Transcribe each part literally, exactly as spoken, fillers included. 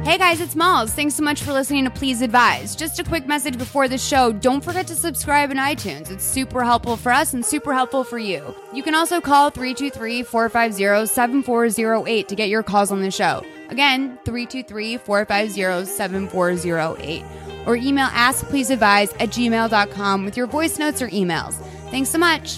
Hey guys, it's Malls. Thanks so much for listening to Please Advise. Just a quick message before the show. Don't forget to subscribe in iTunes. It's super helpful for us and super helpful for you. You can also call three two three, four five zero, seven four zero eight to get your calls on the show. Again, three two three, four five zero, seven four zero eight. Or email askpleaseadvise at gmail dot com with your voice notes or emails. Thanks so much.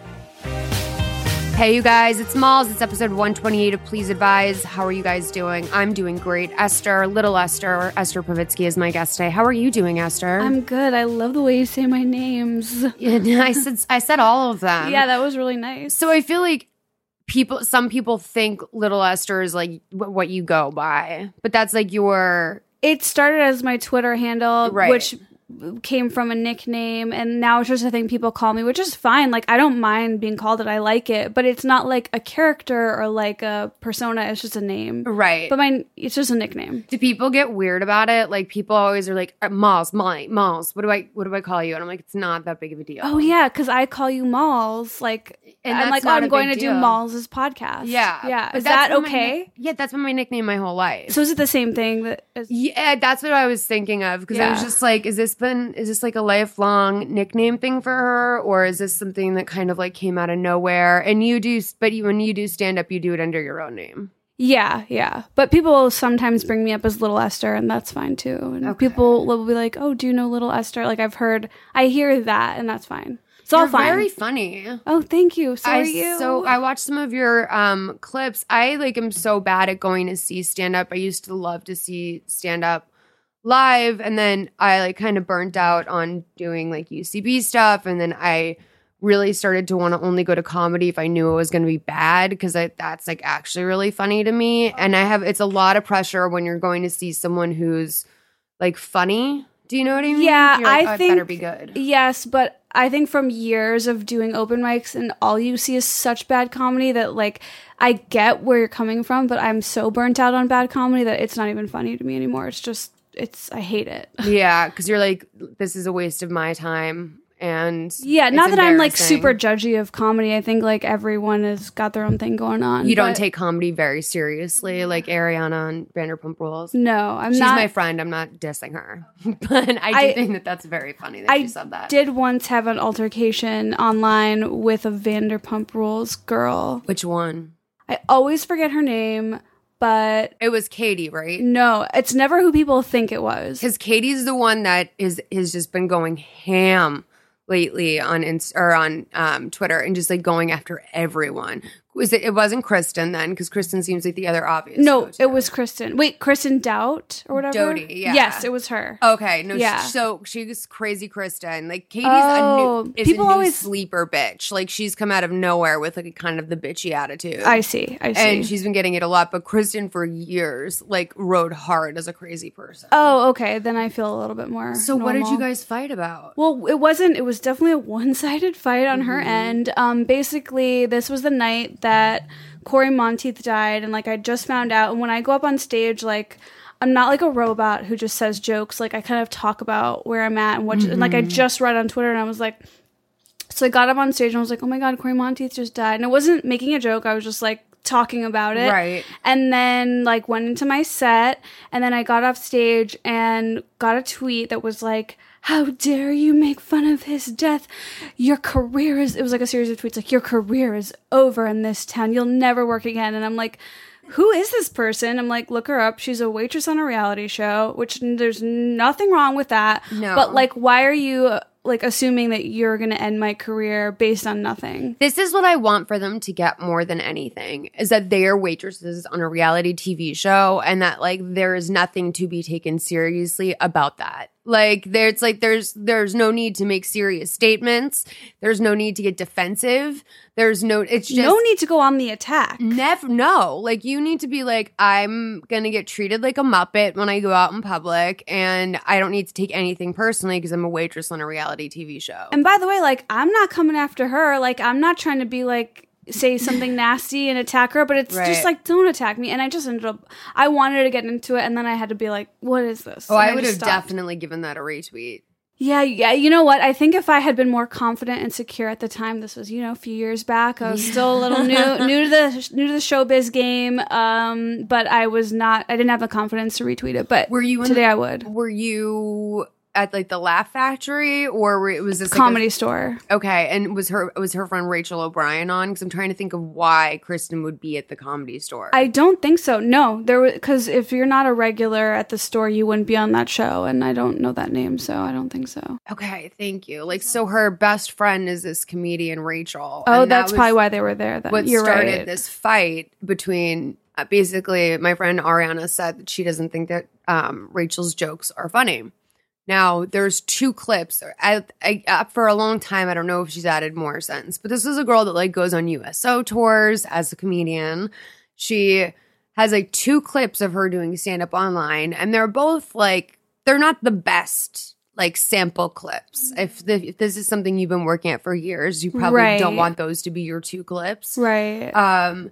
Hey, you guys, it's Malls. It's episode one twenty-eight of Please Advise. How are you guys doing? I'm doing great. Esther, little Esther, Esther Povitsky is my guest today. How are you doing, Esther? I'm good. I love the way you say my names. Yeah, I said I said all of them. Yeah, that was really nice. So I feel like people, some people think little Esther is like what you go by, but that's like your... It started as my Twitter handle, right. which came from a nickname, and now it's just a thing people call me, which is fine. Like, I don't mind being called it. I like it, but it's not like a character or like a persona. It's just a name. Right. But my, it's just a nickname. Do people get weird about it? Like, people always are like, Malls, Molly, Malls, what do I, what do I call you? And I'm like, it's not that big of a deal. Oh, yeah, because I call you Malls. Like, and I'm like, oh, I'm going to deal. do Malls' podcast. Yeah. Yeah. But Is that been okay? My, yeah, that's been my nickname my whole life. So is it the same thing? That is- yeah, that's what I was thinking of. Because Yeah. I was just like, is this been, is this like a lifelong nickname thing for her? Or is this something that kind of like came out of nowhere? And you do, but you, when you do stand up, you do it under your own name. Yeah, yeah. But people sometimes bring me up as Little Esther, and that's fine too. And Okay. people will be like, oh, do you know Little Esther? Like, I've heard, I hear that, and that's fine. It's all You're fine. very funny. Oh, thank you. So I, are you. So I watched some of your um, clips. I like am so bad at going to see stand up. I used to love to see stand up live, and then I like kind of burnt out on doing like U C B stuff, and then I really started to want to only go to comedy if I knew it was going to be bad, because that's like actually really funny to me. And I have it's a lot of pressure when you're going to see someone who's like funny. Do you know what I mean? Yeah, You're like, I oh, think. it better be good. Yes, but I think from years of doing open mics and all you see is such bad comedy that, like, I get where you're coming from, but I'm so burnt out on bad comedy that it's not even funny to me anymore. It's just, it's, I hate it. Yeah, because you're like, this is a waste of my time. And Yeah, it's not that I'm like embarrassing. super judgy of comedy. I think like everyone has got their own thing going on. You don't but take comedy very seriously, like Ariana on Vanderpump Rules. No, I'm She's not. my friend. I'm not dissing her, but I do I- think that that's very funny that I she said that. did once have an altercation online with a Vanderpump Rules girl. Which one? I always forget her name, but It was Katie, right? no, it's never who people think it was. Because Katie's the one that is has just been going ham lately on Inst- or on um, Twitter and just like going after everyone. Was it? It wasn't Kristen then, because Kristen seems like the other obvious. No, go-to. it was Kristen. Wait, Kristen Doubt or whatever? Doty, yeah. Yes, it was her. Okay, no, Yeah. sh- so she's crazy Kristen. Like, Katie's Oh, a new, is people a new always- sleeper bitch. Like, she's come out of nowhere with, like, kind of the bitchy attitude. I see, I see. And she's been getting it a lot. But Kristen, for years, like, rode hard as a crazy person. oh, okay, then I feel a little bit more So what did normal. you guys fight about? Well, it wasn't. It was definitely a one-sided fight on her end. Um, basically, this was the night that Corey Monteith died, and like I just found out. And when I go up on stage, like I'm not like a robot who just says jokes. Like I kind of talk about where I'm at and what. And like I just read on Twitter, and I was like, so I got up on stage and I was like, oh my god, Corey Monteith just died, and I wasn't making a joke. I was just like talking about it, Right. And then like went into my set, and then I got off stage and got a tweet that was like, how dare you make fun of his death? Your career is, it was like a series of tweets like, your career is over in this town. You'll never work again. And I'm like, who is this person? I'm like, look her up. She's a waitress on a reality show, which there's nothing wrong with that. No. But like, why are you like assuming that you're going to end my career based on nothing? This is what I want for them to get more than anything, is that they are waitresses on a reality T V show, and that like there is nothing to be taken seriously about that. Like there's like there's there's no need to make serious statements. There's no need to get defensive. There's no it's just No need to go on the attack. Never, no. Like, you need to be like, I'm going to get treated like a Muppet when I go out in public, and I don't need to take anything personally because I'm a waitress on a reality T V show. And by the way, like, I'm not coming after her. Like, I'm not trying to be like, say something nasty and attack her, but it's Right. just like, don't attack me. And I just ended up, I wanted to get into it, and then I had to be like, what is this? Oh, And I would have just stopped. definitely given that a retweet. Yeah, yeah. You know what? I think if I had been more confident and secure at the time, this was, you know, a few years back. I was yeah. still a little new, new to the new to the showbiz game. Um, but I was not. I didn't have the confidence to retweet it. But were you today? The, I would. Were you at like the Laugh Factory, or were, was this like Comedy a, Store? Okay, and was her was her friend Rachel O'Brien on? Because I'm trying to think of why Kristen would be at the Comedy Store. I don't think so. No, there was because if you're not a regular at the store, you wouldn't be on that show, and I don't know that name, so I don't think so. Okay, thank you. Like, so her best friend is this comedian Rachel. Oh, that's that probably why they were there. Then what you're started right. this fight between uh, basically my friend Ariana said that she doesn't think that um, Rachel's jokes are funny. Now, there's two clips. I, I, uh, for a long time, I don't know if she's added more since, but this is a girl that like goes on U S O tours as a comedian. She has like two clips of her doing stand-up online, and they're both like, they're not the best like sample clips. If, the, if this is something you've been working at for years, you probably right. don't want those to be your two clips. Right. Um,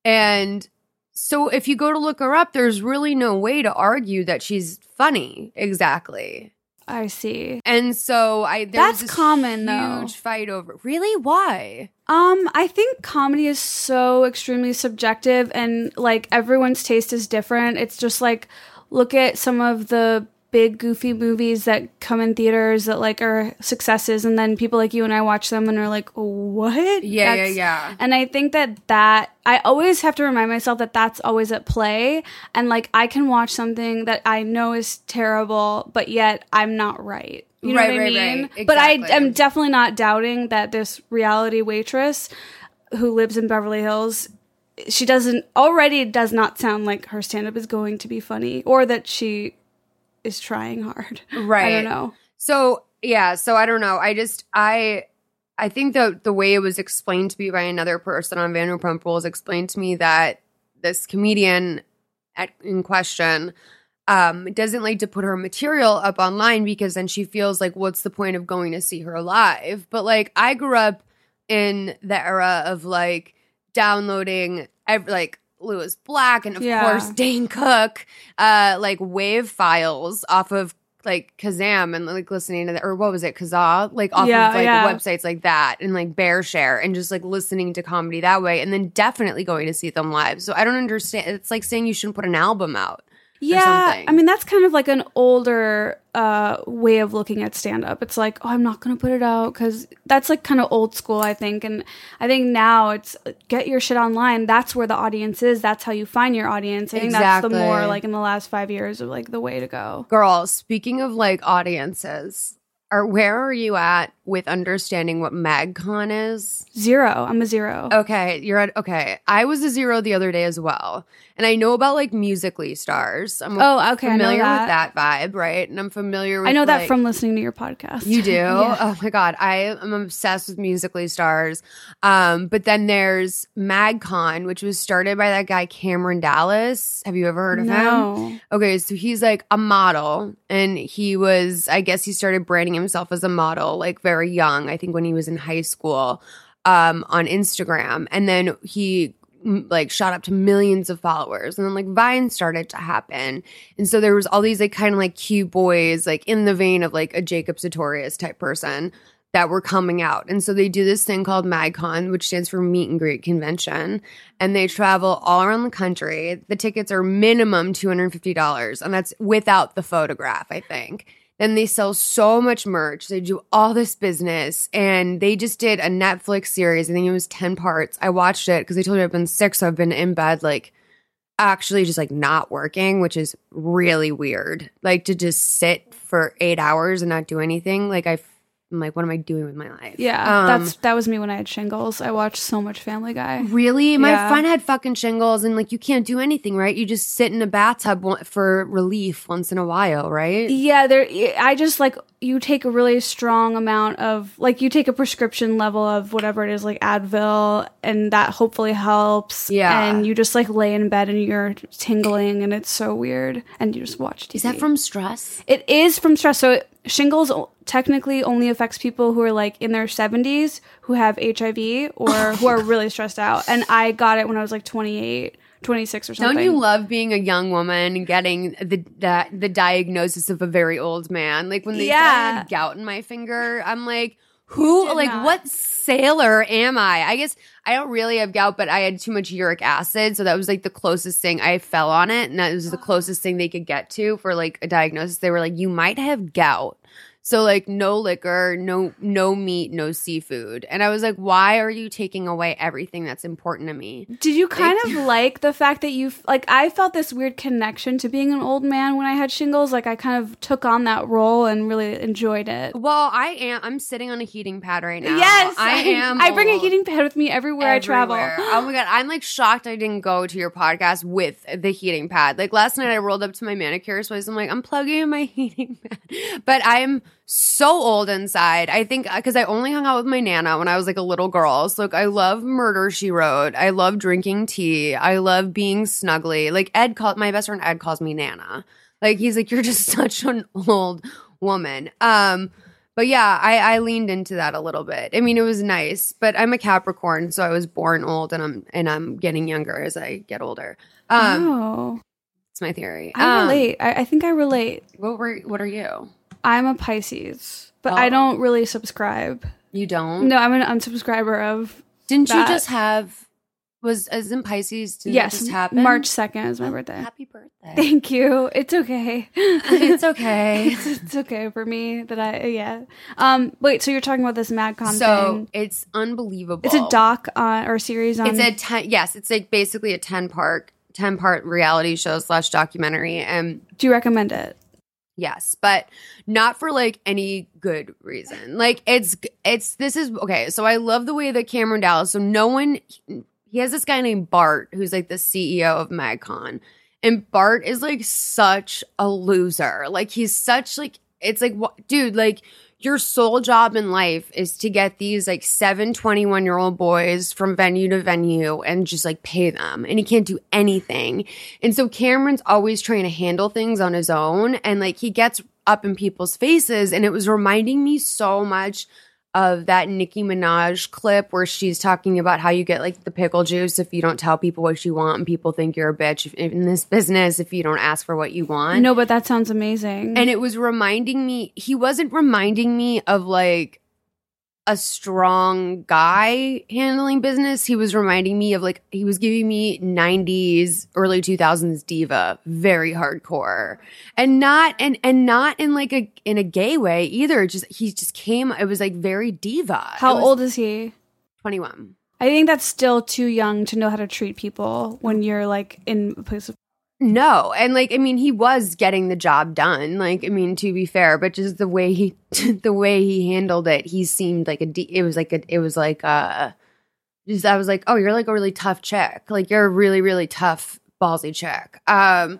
and so if you go to look her up, there's really no way to argue that she's funny. Exactly. I see. And so I there That's was this common huge though. Huge fight over. Really? Why? Um, I think comedy is so extremely subjective, and like everyone's taste is different. It's just like look at some of the big goofy movies that come in theaters that like are successes, and then people like you and I watch them and are like, what? Yeah, that's, yeah, yeah. And I think that that I always have to remind myself that that's always at play, and like I can watch something that I know is terrible, but yet I'm not right. You know right, what I right, mean? right. Exactly. But I am definitely not doubting that this reality waitress who lives in Beverly Hills, she doesn't already does not sound like her stand-up is going to be funny, or that she is trying hard. Right. I don't know. So, yeah. So, I don't know. I just, I, I think the, the way it was explained to me by another person on Vanderpump Rules explained to me that this comedian at, in question um, doesn't like to put her material up online because then she feels like, what's the point of going to see her live? But like, I grew up in the era of like downloading every, like, Lewis Black and of yeah. course Dane Cook, uh, like wave files off of like Kazam and like listening to that, or what was it, Kazaa, like off yeah, of like yeah. websites like that, and like BearShare, and just like listening to comedy that way, and then definitely going to see them live. So I don't understand. It's like saying you shouldn't put an album out. Yeah, I mean that's kind of like an older uh, way of looking at stand-up. It's like, oh, I'm not going to put it out because that's like kind of old school, I think. And I think now it's get your shit online. That's where the audience is. That's how you find your audience. I think Exactly. that's the more like in the last five years of like the way to go. Girl, speaking of like audiences, are where are you at with understanding what MagCon is? Zero. I'm a zero. Okay, you're at okay. I was a zero the other day as well, and I know about like Musical.ly stars. I'm oh, okay, familiar I know with that. that vibe, right? And I'm familiar with I know that like, from listening to your podcast. You do? Yeah. Oh my god, I am obsessed with Musical.ly stars. Um, but then there's MagCon, which was started by that guy Cameron Dallas. Have you ever heard of no. him? Okay, so he's like a model, and he was, I guess, he started branding himself as a model like very young. I think when he was in high school, um, on Instagram, and then he like shot up to millions of followers, and then like Vine started to happen, and so there was all these like kind of like cute boys like in the vein of like a Jacob Sartorius type person that were coming out. And so they do this thing called MagCon, which stands for Meet and Greet Convention, and they travel all around the country. The tickets are minimum two hundred fifty dollars, and that's without the photograph, I think. And they sell so much merch. They do all this business. And they just did a Netflix series. I think it was ten parts. I watched it because I told you I've been sick. So I've been in bed, like, actually just, like, not working, which is really weird. Like, to just sit for eight hours and not do anything. Like, I I'm like, what am I doing with my life? Yeah, Um, that's that was me when I had shingles. I watched so much Family Guy. Really? My Yeah. friend had fucking shingles, and like you can't do anything, right? You just sit in a bathtub wa- for relief once in a while, right? Yeah, there. I just like you take a really strong amount of like you take a prescription level of whatever it is, like Advil, and that hopefully helps. Yeah. and you just like lay in bed and you're tingling, and it's so weird, and you just watch T V. Is that from stress? It is from stress. So it, shingles o- technically only affects people who are like in their seventies who have H I V or who are really stressed out. And I got it when I was like twenty-eight, twenty-six or something. Don't you love being a young woman and getting the the, the diagnosis of a very old man? Like when they Yeah. said I had gout in my finger, I'm like, who, did like not. what sailor am I? I guess I don't really have gout, but I had too much uric acid. So that was like the closest thing. I fell on it and that was the closest thing they could get to for like a diagnosis. They were like, you might have gout. So like no liquor, no no meat, no seafood. And I was like, why are you taking away everything that's important to me? Did you kind of like the fact that you, like, I felt this weird connection to being an old man when I had shingles. Like, I kind of took on that role and really enjoyed it. Well, I am. I'm sitting on a heating pad right now. Yes! I am. I bring a old. heating pad with me everywhere, I travel. Everywhere. Oh my God. I'm like shocked I didn't go to your podcast with the heating pad. Like last night I rolled up to my manicurist place. I'm like, I'm plugging in my heating pad. But I'm so old inside. I think because I only hung out with my Nana when I was like a little girl. So like I love Murder, She Wrote. I love drinking tea. I love being snuggly. Like Ed called, my best friend Ed calls me Nana. Like he's like, you're just such an old woman. Um, But yeah, I, I leaned into that a little bit. I mean, it was nice, but I'm a Capricorn, so I was born old, and I'm and I'm getting younger as I get older. Um, oh, it's my theory. I Um, relate. I, I think I relate. What were what are you? I'm a Pisces, but Oh. I don't really subscribe. You don't? No, I'm an unsubscriber of. Didn't that. you just have? Was as in Pisces? Did Yes, that just happen? March second is my Oh, birthday. Happy birthday! Thank you. It's okay. It's okay. it's, it's okay for me that I yeah. Um, wait. So you're talking about this MadCon So thing? it's unbelievable. It's a doc on or series on. It's a ten. Yes, it's like basically a ten part ten part reality show slash documentary, and Do you recommend it? yes, but not for like any good reason. Like it's it's this is okay. So I love the way that Cameron Dallas. So no one. He has this guy named Bart who's like the C E O of MagCon. And Bart is like such a loser. Like he's such like it's like what dude, like your sole job in life is to get these like seven twenty-one-year-old boys from venue to venue and just like pay them. And he can't do anything. And so Cameron's always trying to handle things on his own, and like he gets up in people's faces, and it was reminding me so much of that Nicki Minaj clip where she's talking about how you get like the pickle juice if you don't tell people what you want, and people think you're a bitch if, in this business if you don't ask for what you want. No, but that sounds amazing. And it was reminding me, he wasn't reminding me of like a strong guy handling business. He was reminding me of like, he was giving me nineties, early two thousands diva, very hardcore. And not, and, and not in like a, in a gay way either. Just, he just came, it was like very diva. How It was old is he? twenty-one. I think that's still too young to know how to treat people when you're like in a place of. No. And like, I mean, he was getting the job done. Like, I mean, to be fair, but just the way he, the way he handled it, he seemed like a, de- it was like a, it was like a, just, I was like, oh, you're like a really tough chick. Like, you're a really, really tough, ballsy chick. Um,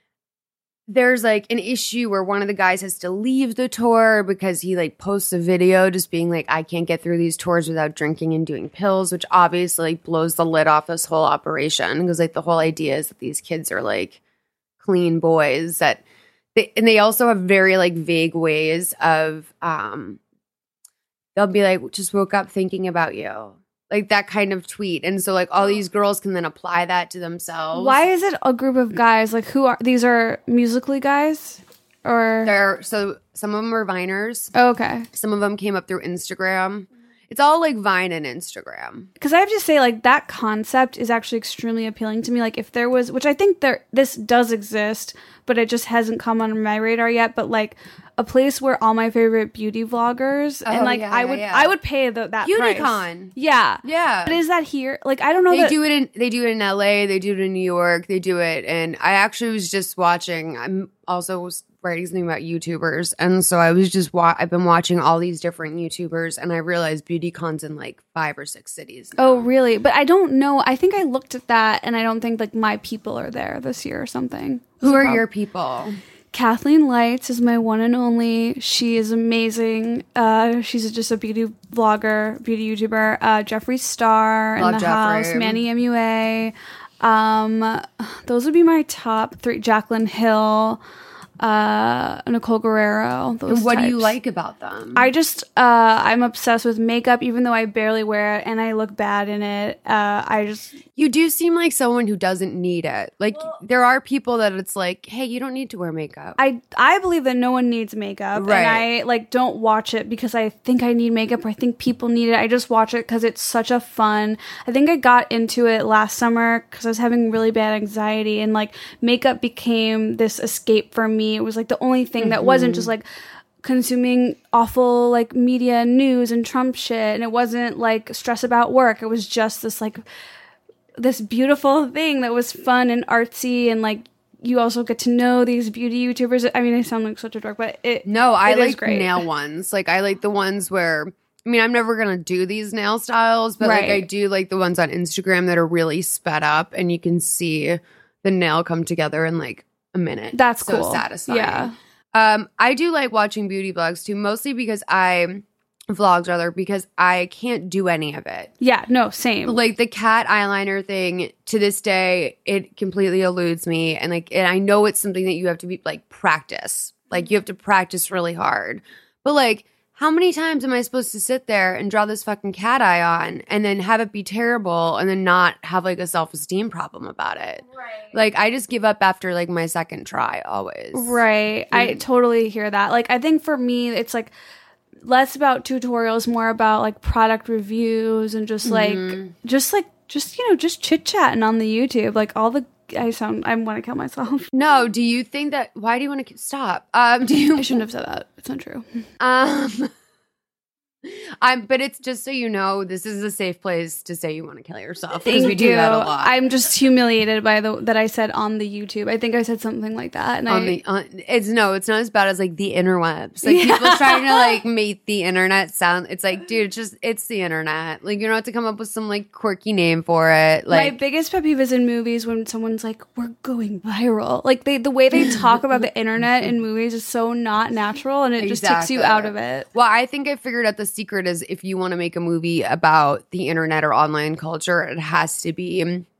there's like an issue where one of the guys has to leave the tour because he like posts a video just being like, I can't get through these tours without drinking and doing pills, which obviously like blows the lid off this whole operation, because like the whole idea is that these kids are like clean boys that they, and they also have very like vague ways of um they'll be like, just woke up thinking about you. Like that kind of tweet. And so like all these girls can then apply that to themselves. Why is it a group of guys? Like who are these? Are Musically guys or? They're, so some of them are Viners. Oh, okay. Some of them came up through Instagram. It's all like Vine and Instagram. Because I have to say, like, that concept is actually extremely appealing to me. Like, if there was, which I think there, this does exist, but it just hasn't come on my radar yet. But like, a place where all my favorite beauty vloggers Oh, and like, yeah, I yeah, would, yeah. I would pay the, that price. BeautyCon. Yeah, Yeah. But is that here? Like, I don't know. They that, do it in they do it in L A, they do it in New York, they do it, and I actually was just watching. I'm also was writing something about YouTubers, and so I was just wa- I've been watching all these different YouTubers, and I realized BeautyCon's in like five or six cities now. Oh, really? But I don't know. I think I looked at that, and I don't think like my people are there this year or something. Who are Prob- your people? Kathleen Lights is my one and only. She is amazing. Uh, she's just a beauty vlogger, beauty YouTuber. Uh, Jeffree Star Love in the Jeffree. house. Manny M U A. Um, those would be my top three. Jaclyn Hill. uh, Nicole Guerrero. Those And what do you types. like about them? I just, uh, I'm obsessed with makeup, even though I barely wear it and I look bad in it. Uh, I just, You do seem like someone who doesn't need it. Like, there are people that it's like, hey, you don't need to wear makeup. I, I believe that no one needs makeup. Right. And I, like, don't watch it because I think I need makeup or I think people need it. I just watch it because it's such a fun. I think I got into it last summer because I was having really bad anxiety and, like, makeup became this escape for me. It was, like, the only thing mm-hmm. that wasn't just, like, consuming awful like media news and Trump shit, and it wasn't like stress about work. It was just this like this beautiful thing that was fun and artsy, and like you also get to know these beauty YouTubers. I mean, I sound like such a dork, but it no, I it like great. nail ones. Like I like the ones where I mean, I'm never gonna do these nail styles, but right. like I do like the ones on Instagram that are really sped up, and you can see the nail come together in like a minute. That's so cool. satisfying. Yeah. Um, I do like watching beauty vlogs too, mostly because I vlogs rather because I can't do any of it. Yeah, no, same. Like the cat eyeliner thing, to this day, it completely eludes me, and like, and I know it's something that you have to be like practice. Like you have to practice really hard. But like, how many times am I supposed to sit there and draw this fucking cat eye on and then have it be terrible and then not have like a self-esteem problem about it? Right. Like I just give up after like my second try always. Right. Mm. I totally hear that. Like I think for me it's like less about tutorials, more about like product reviews and just like mm-hmm. just like just you know just chit-chatting on the YouTube. Like all the I sound I want to kill myself. No, do you think that why do you want to stop? Um do you I shouldn't have said that. It's not true. Um I'm but it's just so you know, this is a safe place to say you want to kill yourself. Because we do you. that a lot. I'm just humiliated by the that I said on the YouTube. I think I said something like that. And on I, the on, it's no, it's not as bad as like the interwebs. Like yeah. people trying to like make the internet sound. It's like, dude, it's just it's the internet. Like you don't have to come up with some like quirky name for it. Like my biggest pet peeve is in movies when someone's like, "We're going viral." Like they the way they talk about the internet in movies is so not natural, and it just exactly. takes you out of it. Well, I think I figured out the secret is if you want to make a movie about the internet or online culture, it has to be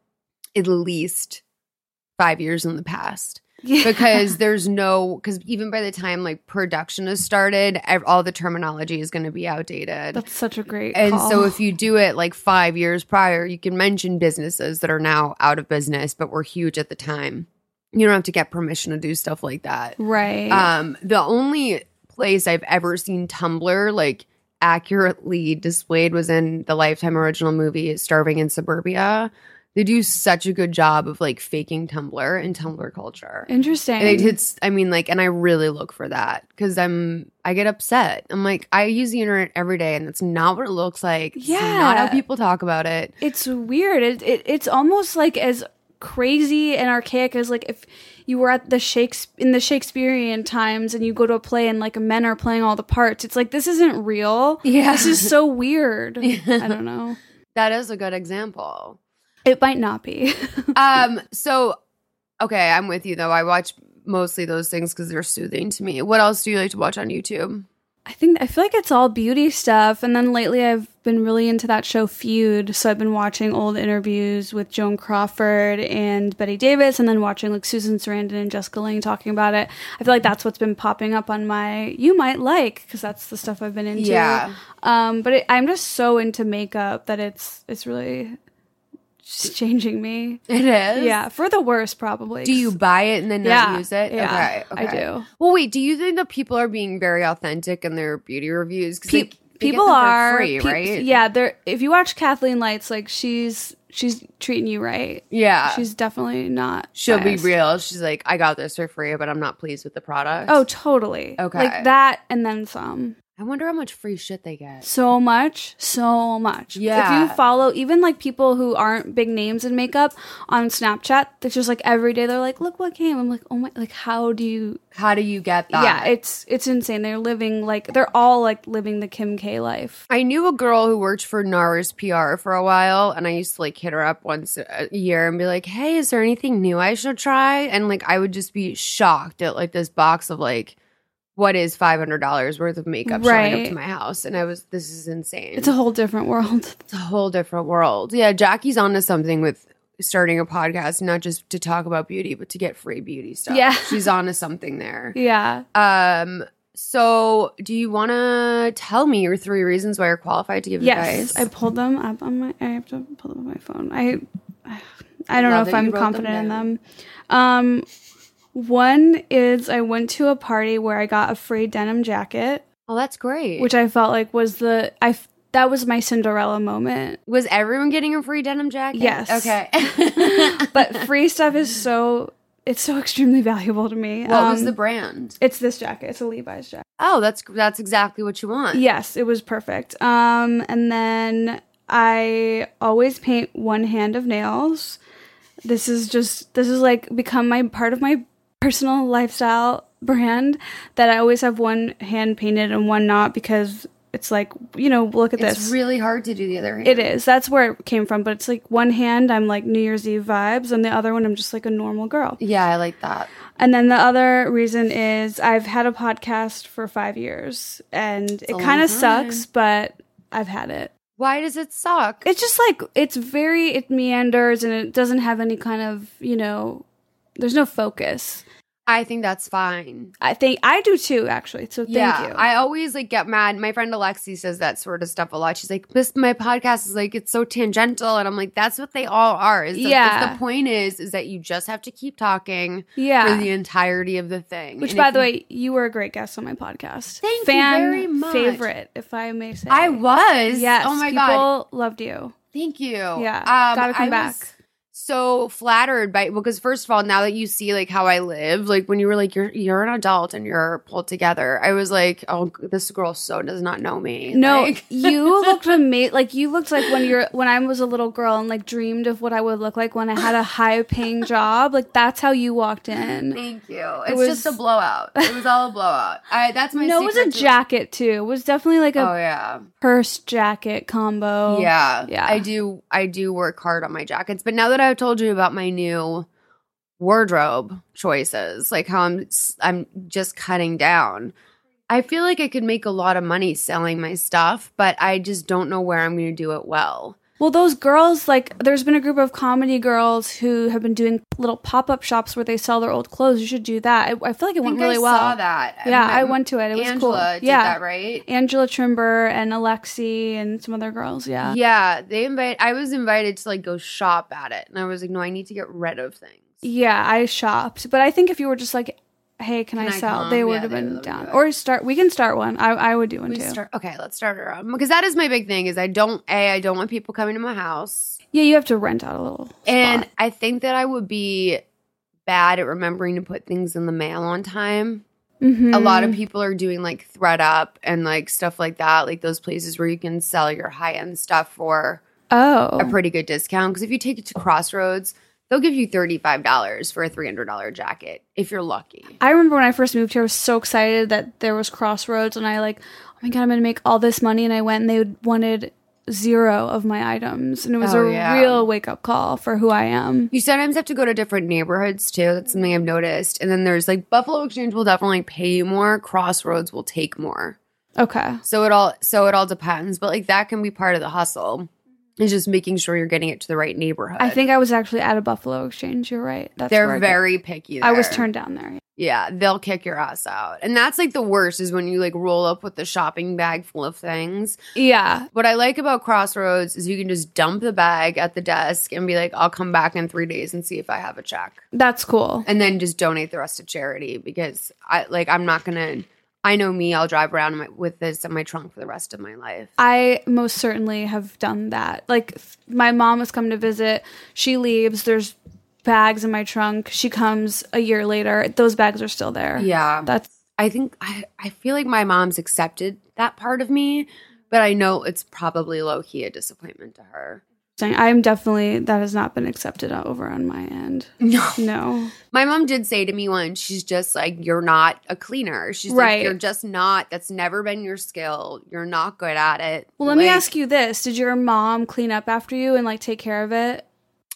at least five years in the past. Yeah. Because there's no, because even by the time like production has started, all the terminology is going to be outdated. That's such a great And call. so if you do it like five years prior, you can mention businesses that are now out of business, but were huge at the time. You don't have to get permission to do stuff like that. Right. Um, the only place I've ever seen Tumblr like accurately displayed was in the Lifetime original movie Starving in Suburbia. They do such a good job of like faking Tumblr and Tumblr culture. Interesting. And it's, I mean, like, and I really look for that because I'm, I get upset. I'm like, I use the internet every day, and that's not what it looks like. It's yeah, not how people talk about it. It's weird. It, it it's almost like as crazy and archaic as like if you were at the Shakespeare in the Shakespearean times and you go to a play and like men are playing all the parts. It's like this isn't real. Yeah, this is so weird. Yeah. I don't know. That is a good example. It might not be. um. So, okay, I'm with you though. I watch mostly those things because they're soothing to me. What else do you like to watch on YouTube? I think I feel like it's all beauty stuff, and then lately I've been really into that show Feud. So I've been watching old interviews with Joan Crawford and Betty Davis, and then watching like Susan Sarandon and Jessica Lange talking about it. I feel like that's what's been popping up on my you might like because that's the stuff I've been into. Yeah. Um. But it, I'm just so into makeup that it's it's really just changing me. It is? Yeah, for the worse, probably. Do you buy it and then not yeah, use it? Yeah, okay, okay. I do. Well, wait, do you think that people are being very authentic in their beauty reviews? Because Pe- they, they people get them for are free, pe- right? Yeah, they're. If you watch Kathleen Lights, like she's she's treating you right. Yeah, she's definitely not. She'll biased. be real. She's like, I got this for free, but I'm not pleased with the product. Oh, totally. Okay, like that, and then some. I wonder how much free shit they get. So much, so much. Yeah. If you follow even like people who aren't big names in makeup on Snapchat, it's just like every day they're like, look what came. I'm like, oh my, like how do you How do you get that? Yeah, it's it's insane. They're living like they're all like living the Kim K life. I knew a girl who worked for NARS P R for a while, and I used to like hit her up once a year and be like, hey, is there anything new I should try? And like I would just be shocked at like this box of like what is five hundred dollars worth of makeup right. showing up to my house. And I was, this is insane. It's a whole different world. It's a whole different world. Yeah, Jackie's onto something with starting a podcast, not just to talk about beauty, but to get free beauty stuff. Yeah. She's onto something there. Yeah. Um. So, do you want to tell me your three reasons why you're qualified to give Yes, advice? I pulled them up on my. I have to pull them up on my phone. I, I don't know Love if that you I'm wrote confident in them them. Um, one is I went to a party where I got a free denim jacket, Oh, that's great. which I felt like was the I. f- That was my Cinderella moment. Was everyone getting a free denim jacket? Yes. Okay. But free stuff is so it's so extremely valuable to me. What Um, was the brand? It's this jacket. It's a Levi's jacket. Oh, that's that's exactly what you want. Yes, it was perfect. Um, and then I always paint one hand of nails. This is just this is like become my part of my personal lifestyle brand that I always have one hand painted and one not because it's like, you know, look at It's this. really hard to do the other hand. It is. That's where it came from. But it's like one hand, I'm like New Year's Eve vibes, and the other one, I'm just like a normal girl. Yeah, I like that. And then the other reason is I've had a podcast for five years, and it a kind long of time. sucks, but I've had it. Why does it suck? It's just like, it's very, it meanders, and it doesn't have any kind of, you know, there's no focus. I think that's fine. I think I do too, actually. So thank yeah, you. I always like get mad. My friend Alexi says that sort of stuff a lot. She's like, "This my podcast is like it's so tangential," and I'm like, "That's what they all are." Is the, Yeah. is the point is is that you just have to keep talking yeah. for the entirety of the thing. Which, And by if the you- way, you were a great guest on my podcast. Thank you Fan very much. favorite, if I may say. I was. Yes. Oh my people god. loved you. Thank you. Yeah. Um, Gotta come I back. was so flattered by because first of all, now that you see like how I live, like when you were like you're you're an adult and you're pulled together, I was like, oh, this girl so does not know me. No, Like- you looked amazing. Like you looked like when you're when I was a little girl and like dreamed of what I would look like when I had a high paying job. Like that's how you walked in. Thank you. It's was- just a blowout. It was all a blowout. I that's my No, it was a secret to- jacket too. It was definitely like a Oh yeah. purse jacket combo. Yeah. Yeah. I do I do work hard on my jackets. But now that I've told you about my new wardrobe choices, like how I'm I'm just cutting down, I feel like I could make a lot of money selling my stuff, but I just don't know where I'm going to do it well. Well, those girls, like, there's been a group of comedy girls who have been doing little pop up shops where they sell their old clothes. You should do that. I, I feel like it I went think really I well. saw that. Yeah, My- I went to it. It was Angela cool. did Yeah, that, right? Angela Trimber and Alexi and some other girls. Yeah. Yeah, they invite. I was invited to like go shop at it, and I was like, no, I need to get rid of things. Yeah, I shopped, but I think if you were just like, "Hey, can, Can I I sell?" come? they would Yeah, have they been would down. do it. Or start. We can start one. I I would do one We too. start, okay, let's start her up because that is my big thing. Is I don't a I don't want people coming to my house, Yeah, you have to rent out a little. and spot. I think that I would be bad at remembering to put things in the mail on time. Mhm. A lot of people are doing like ThreadUp and like stuff like that, like those places where you can sell your high end stuff for oh a pretty good discount. Because if you take it to Crossroads, they'll give you thirty-five dollars for a three hundred dollars jacket if you're lucky. I remember when I first moved here, I was so excited that there was Crossroads, and I like, oh my god, I'm gonna make all this money, and I went, and they wanted zero of my items, and it was Oh, a yeah. real wake up call for who I am. You sometimes have to go to different neighborhoods too. That's something I've noticed. And then there's like Buffalo Exchange will definitely pay you more. Crossroads will take more. Okay, So it all so it all depends. But like that can be part of the hustle. It's just making sure you're getting it to the right neighborhood. I think I was actually at a Buffalo Exchange. You're right. That's where they're I very picky. There. I was turned down there. Yeah, they'll kick your ass out. And that's like the worst is when you like roll up with the shopping bag full of things. Yeah, What I like about Crossroads is you can just dump the bag at the desk and be like, I'll come back in three days and see if I have a check. that's cool. And then just donate the rest to charity because I like I'm not gonna. I know me. I'll drive around my, with this in my trunk for the rest of my life. I most certainly have done that. Like f- my mom has come to visit. She leaves. There's bags in my trunk. She comes a year later. Those bags are still there. Yeah, That's I think I I feel like my mom's accepted that part of me, but I know it's probably low key a disappointment to her. I'm definitely that has not been accepted over on my end. No. No. My mom did say to me once, she's just like, you're not a cleaner. She's Right. like, you're just not. That's never been your skill. You're not good at it. Well, let me Like, ask you this: did your mom clean up after you and like take care of it?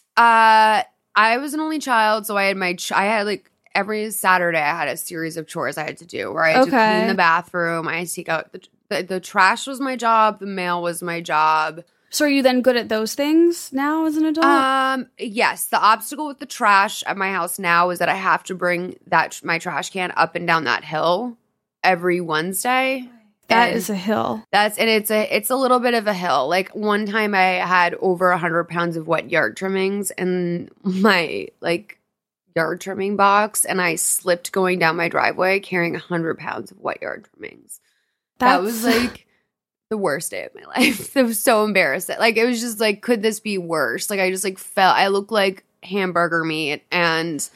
Uh, I was an only child, so I had my, ch- I had like every Saturday I had a series of chores I had to do where I had to Okay. clean the bathroom. I had to take out the, the, the trash was my job. The mail was my job. So are you then good at those things now as an adult? Um, yes. The obstacle with the trash at my house now is that I have to bring that my trash can up and down that hill every Wednesday. That And is a hill. That's and it's a it's a little bit of a hill. Like one time I had over a hundred pounds of wet yard trimmings in my like yard trimming box, and I slipped going down my driveway carrying a hundred pounds of wet yard trimmings. That's- That was like the worst day of my life. It was so embarrassing. Like it was just like, could this be worse? Like I just like felt I look like hamburger meat, and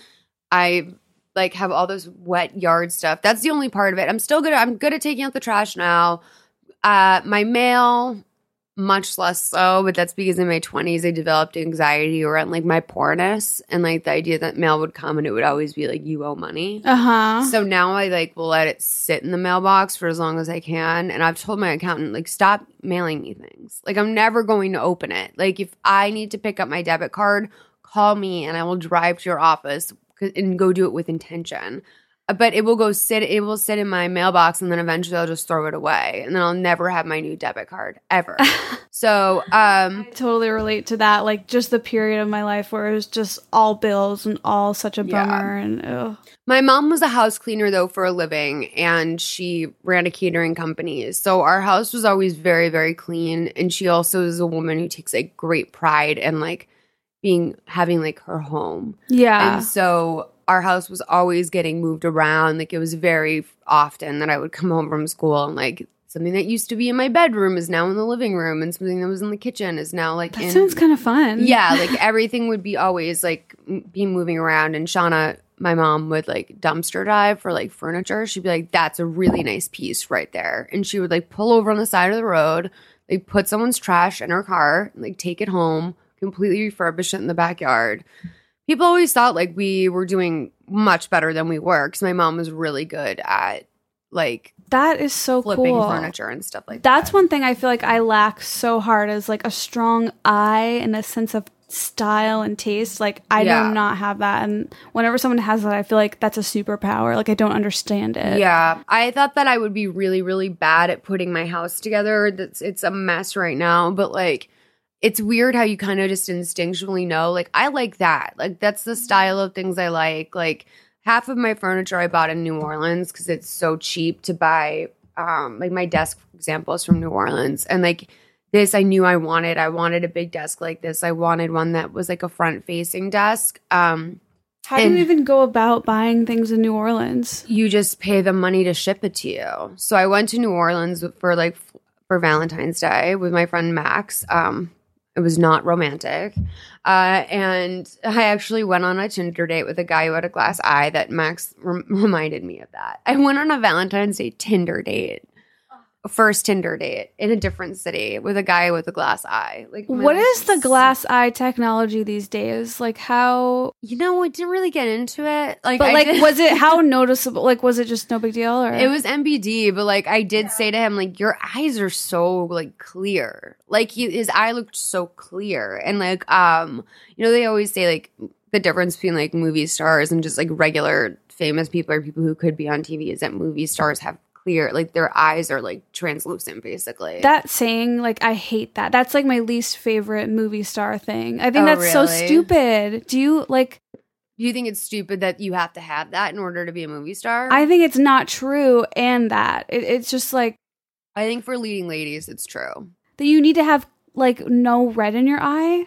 I like have all this wet yard stuff. That's the only part of it. I'm still good. At, I'm good at taking out the trash now. Uh, my mail, much less so, but that's because in my twenties I developed anxiety around like my poorness and like the idea that mail would come and it would always be like, you owe money. Uh-huh. So now I like will let it sit in the mailbox for as long as I can. And I've told my accountant, like, stop mailing me things. Like, I'm never going to open it. Like, if I need to pick up my debit card, call me and I will drive to your office and go do it with intention. But it will go sit, it will sit in my mailbox, and then eventually I'll just throw it away. And then I'll never have my new debit card ever. So, um, I totally relate to that. Like just the period of my life where it was just all bills and all such a Yeah. bummer. And ugh. my mom was a house cleaner though for a living, and she ran a catering company. So our house was always very, very clean. And she also is a woman who takes like great pride in like being, having like her home. Yeah. And so our house was always getting moved around. Like it was very often that I would come home from school and like something that used to be in my bedroom is now in the living room, and something that was in the kitchen is now like That in. sounds kind of fun. Yeah, like everything would be always like m- be moving around. And Shauna, my mom, would like dumpster dive for like furniture. She'd be like, that's a really nice piece right there. And she would like pull over on the side of the road, like put someone's trash in her car, like take it home, completely refurbish it in the backyard. People always thought like we were doing much better than we were, because my mom was really good at like That is so flipping cool. furniture and stuff like That's that. one thing I feel like I lack so hard is like a strong eye and a sense of style and taste. Like I Yeah. do not have that. And whenever someone has that, I feel like that's a superpower. Like I don't understand it. Yeah, I thought that I would be really, really bad at putting my house together. That's it's a mess right now, but like it's weird how you kind of just instinctually know, like, I like that. Like, that's the style of things I like. Like, half of my furniture I bought in New Orleans because it's so cheap to buy. Um, like, my desk, for example, is from New Orleans. And, like, this I knew I wanted. I wanted a big desk like this. I wanted one that was, like, a front-facing desk. Um, How do and- you even go about buying things in New Orleans? you just pay them money to ship it to you. So I went to New Orleans for, like, f- for Valentine's Day with my friend Max. Um It was not romantic. Uh, and I actually went on a Tinder date with a guy who had a glass eye that Max rem- reminded me of that. I went on a Valentine's Day Tinder date. First Tinder date in a different city with a guy with a glass eye. Like, my What life is the was- glass eye technology these days? Like how You know, I didn't really get into it. Like, but I like did- was it how noticeable? Like was it just no big deal or It was M B D, but like I did say to him, like, your eyes are so like clear. Like he, his eye looked so clear, and like um, you know, they always say like the difference between like movie stars and just like regular famous people or people who could be on T V is that movie stars have clear, like their eyes are like translucent, basically. that saying? Like I hate that. That's like my least favorite movie star thing. I think Oh, that's so really? stupid. Do you like? Do you think it's stupid that you have to have that in order to be a movie star? I think it's not true, and that it, it's just like I think for leading ladies, it's true. that you need to have like no red in your eye.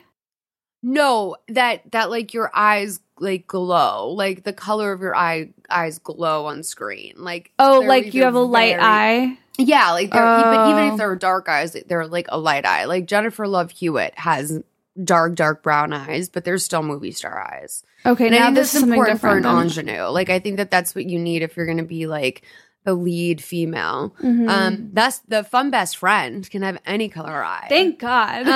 No, that that like your eyes like glow, like the color of your eye eyes glow on screen. Like Oh, they're like you either have a light very- eye. Yeah, like they're even even Oh. if they're dark eyes, they're like a light eye. Like Jennifer Love Hewitt has dark, dark brown eyes, but they're still movie star eyes. Okay, And I now think this that's is something important for an different. then. ingenue. Like I think that that's what you need if you're going to be like the lead female. Mhm. Um, that's the fun best friend can have any color eye. Thank God.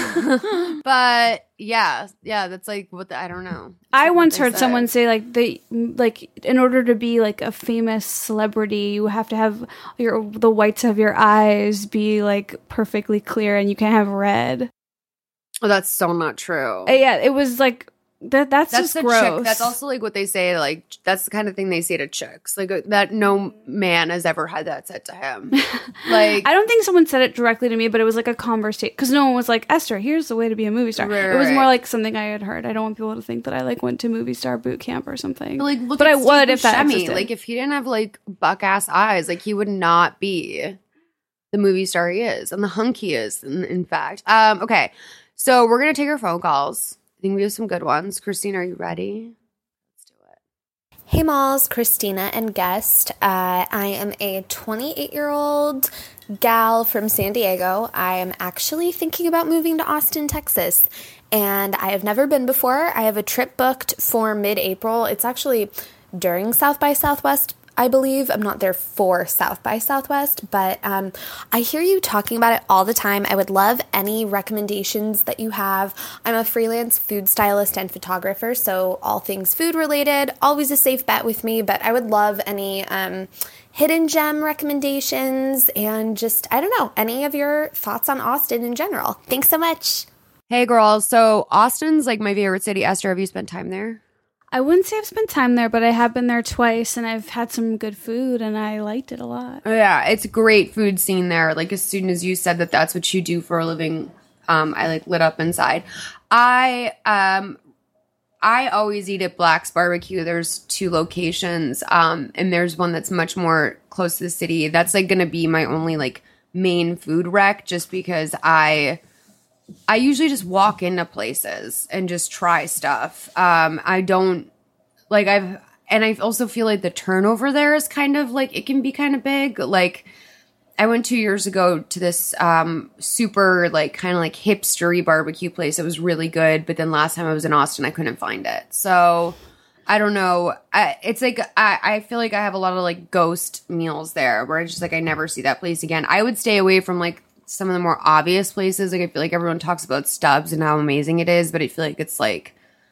Um, but yeah, yeah, that's like what the, I don't know. I That's what once they heard say. someone say like they like in order to be like a famous celebrity, you have to have your the whites of your eyes be like perfectly clear, and you can't have red. Oh, that's so not true. Uh, yeah, it was like That that's, That's just a gross. chick. That's also like what they say. Like that's the kind of thing they say to chicks. Like uh, that no man has ever had that said to him. Like I don't think someone said it directly to me, but it was like a conversation because no one was like, Esther, here's the way to be a movie star. Right, it was right. more like something I had heard. I don't want people to think that I like went to movie star boot camp or something. But like, look but at I would Steve if that Buscemi. existed. Like if he didn't have like buck ass eyes, like he would not be the movie star he is and the hunk he is. In, in fact, um, okay, so we're gonna take our phone calls. I think we have some good ones. Christina, are you ready? Let's do it. Hey Malls, Christina and guest. Uh, I am a twenty-eight-year-old gal from San Diego. I am actually thinking about moving to Austin, Texas, and I have never been before. I have a trip booked for mid-April. It's actually during South by Southwest, I believe. I'm not there for South by Southwest, but um, I hear you talking about it all the time. I would love any recommendations that you have. I'm a freelance food stylist and photographer, so all things food related, always a safe bet with me, but I would love any um, hidden gem recommendations and just, I don't know, any of your thoughts on Austin in general. Thanks so much. Hey girls, so Austin's like my favorite city. Esther, have you spent time there? I wouldn't say I've spent time there, but I have been there twice, and I've had some good food, and I liked it a lot. Oh, yeah, it's a great food scene there. Like as soon as you said that that's what you do for a living, um, I like lit up inside. I um, I always eat at Black's Barbecue. There's two locations, um, and there's one that's much more close to the city. That's like going to be my only like main food rec, just because I. I usually just walk into places and just try stuff. Um, I don't like I've, and I also feel like the turnover there is kind of like, it can be kind of big. Like I went two years ago to this, um, super like kind of like hipstery barbecue place. It was really good. But then last time I was in Austin, I couldn't find it. So I don't know. I, it's like, I, I feel like I have a lot of like ghost meals there where it's just like, I never see that place again. I would stay away from like some of the more obvious places. Like I feel like everyone talks about Stubbs and how amazing it is, but I feel like it's like,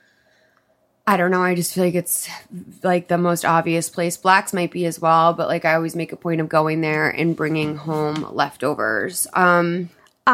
I don't know. I just feel like it's like the most obvious place. Black's might be as well, but like I always make a point of going there and bringing home leftovers. Um,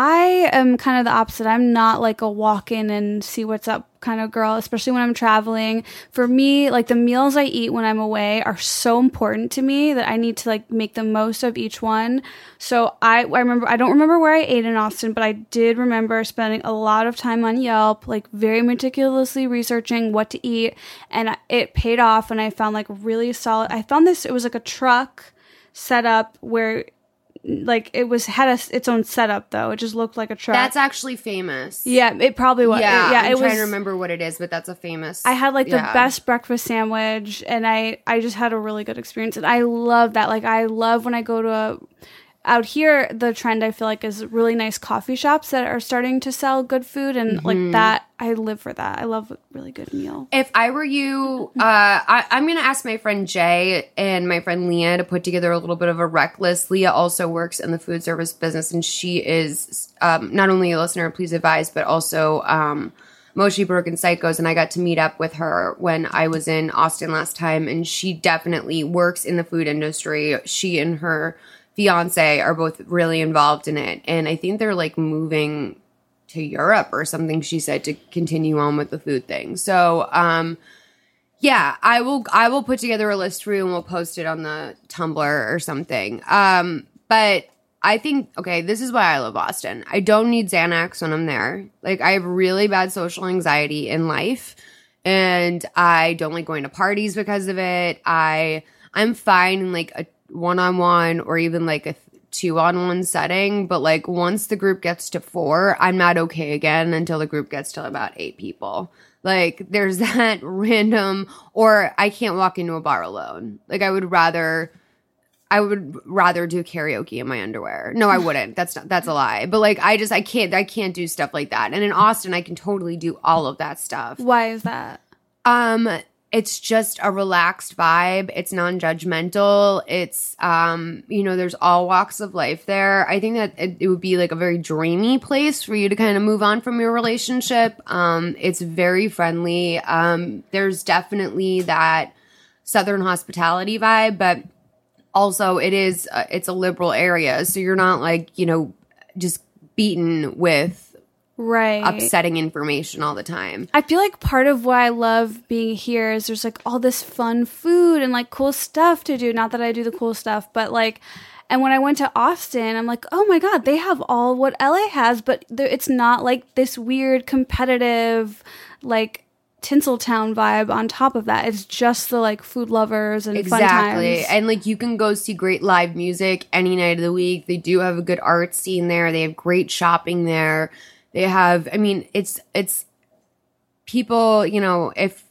I am kind of the opposite. I'm not like a walk in and see what's up kind of girl, especially when I'm traveling. For me, like the meals I eat when I'm away are so important to me that I need to like make the most of each one. So I, I remember, I don't remember where I ate in Austin, but I did remember spending a lot of time on Yelp, like very meticulously researching what to eat. And it paid off, and I found like really solid. I found this, it was like a truck set up where like it was had a, its own setup though. It just looked like a truck. That's actually famous. Yeah, it probably was. Yeah, it, yeah, I'm it trying was, to remember what it is, but that's a famous. I had like the yeah. best breakfast sandwich, and I I just had a really good experience, and I love that. Like I love when I go to a out here, the trend I feel like is really nice coffee shops that are starting to sell good food, and mm-hmm. like that, I live for that. I love a really good meal. If I were you, uh, I, I'm going to ask my friend Jay and my friend Leah to put together a little bit of a rec list. Leah also works in the food service business, and she is um, not only a listener, please advise, but also um, Moshi Broken Psychos, and I got to meet up with her when I was in Austin last time, and she definitely works in the food industry. She and her fiance are both really involved in it, and I think they're like moving to Europe or something, she said, to continue on with the food thing. So um yeah, I will I will put together a list for you, and we'll post it on the Tumblr or something. Um but I think, okay, this is why I love Boston. I don't need Xanax when I'm there. Like, I have really bad social anxiety in life, and I don't like going to parties because of it. I I'm fine in like a one-on-one or even like a two-on-one setting, but like once the group gets to four, I'm not okay again until the group gets to about eight people. Like, there's that random, or I can't walk into a bar alone. Like, I would rather I would rather do karaoke in my underwear. No, I wouldn't. That's not, that's a lie. But like, I just I can't I can't do stuff like that. And in Austin, I can totally do all of that stuff. Why is that? Um It's just a relaxed vibe. It's non-judgmental. It's, um, you know, there's all walks of life there. I think that it, it would be like a very dreamy place for you to kind of move on from your relationship. Um, it's very friendly. Um, there's definitely that Southern hospitality vibe, but also it is, uh, it's a liberal area. So you're not like, you know, just beaten with right. upsetting information all the time. I feel like part of why I love being here is there's like all this fun food and like cool stuff to do. Not that I do the cool stuff, but like, and when I went to Austin, I'm like, oh my God, they have all what L A has, but there, it's not like this weird competitive, like Tinseltown vibe on top of that. It's just the like food lovers and exactly. fun times. And like you can go see great live music any night of the week. They do have a good art scene there. They have great shopping there. They have, I mean, it's, it's people, you know, if,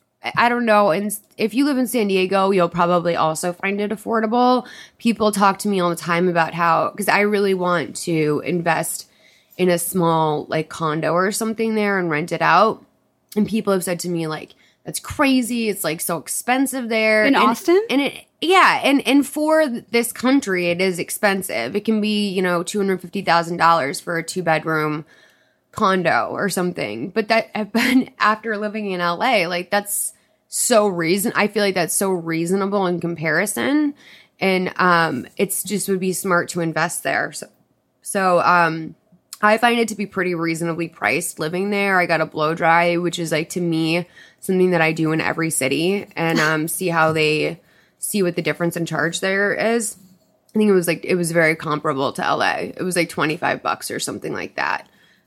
I don't know. And if you live in San Diego, you'll probably also find it affordable. People talk to me all the time about how, because I really want to invest in a small like condo or something there and rent it out. And people have said to me like, that's crazy. It's like so expensive there. In and, Austin? And it, yeah. And, and for this country, it is expensive. It can be, you know, two hundred fifty thousand dollars for a two bedroom condo or something. But that, but after living in L A, like that's so reason. I feel like that's so reasonable in comparison. And um, it's just would be smart to invest there. So, so um, I find it to be pretty reasonably priced living there. I got a blow dry, which is like to me something that I do in every city, and um, see how they see what the difference in charge there is. I think it was like it was very comparable to L A. It was like twenty-five bucks or something like that.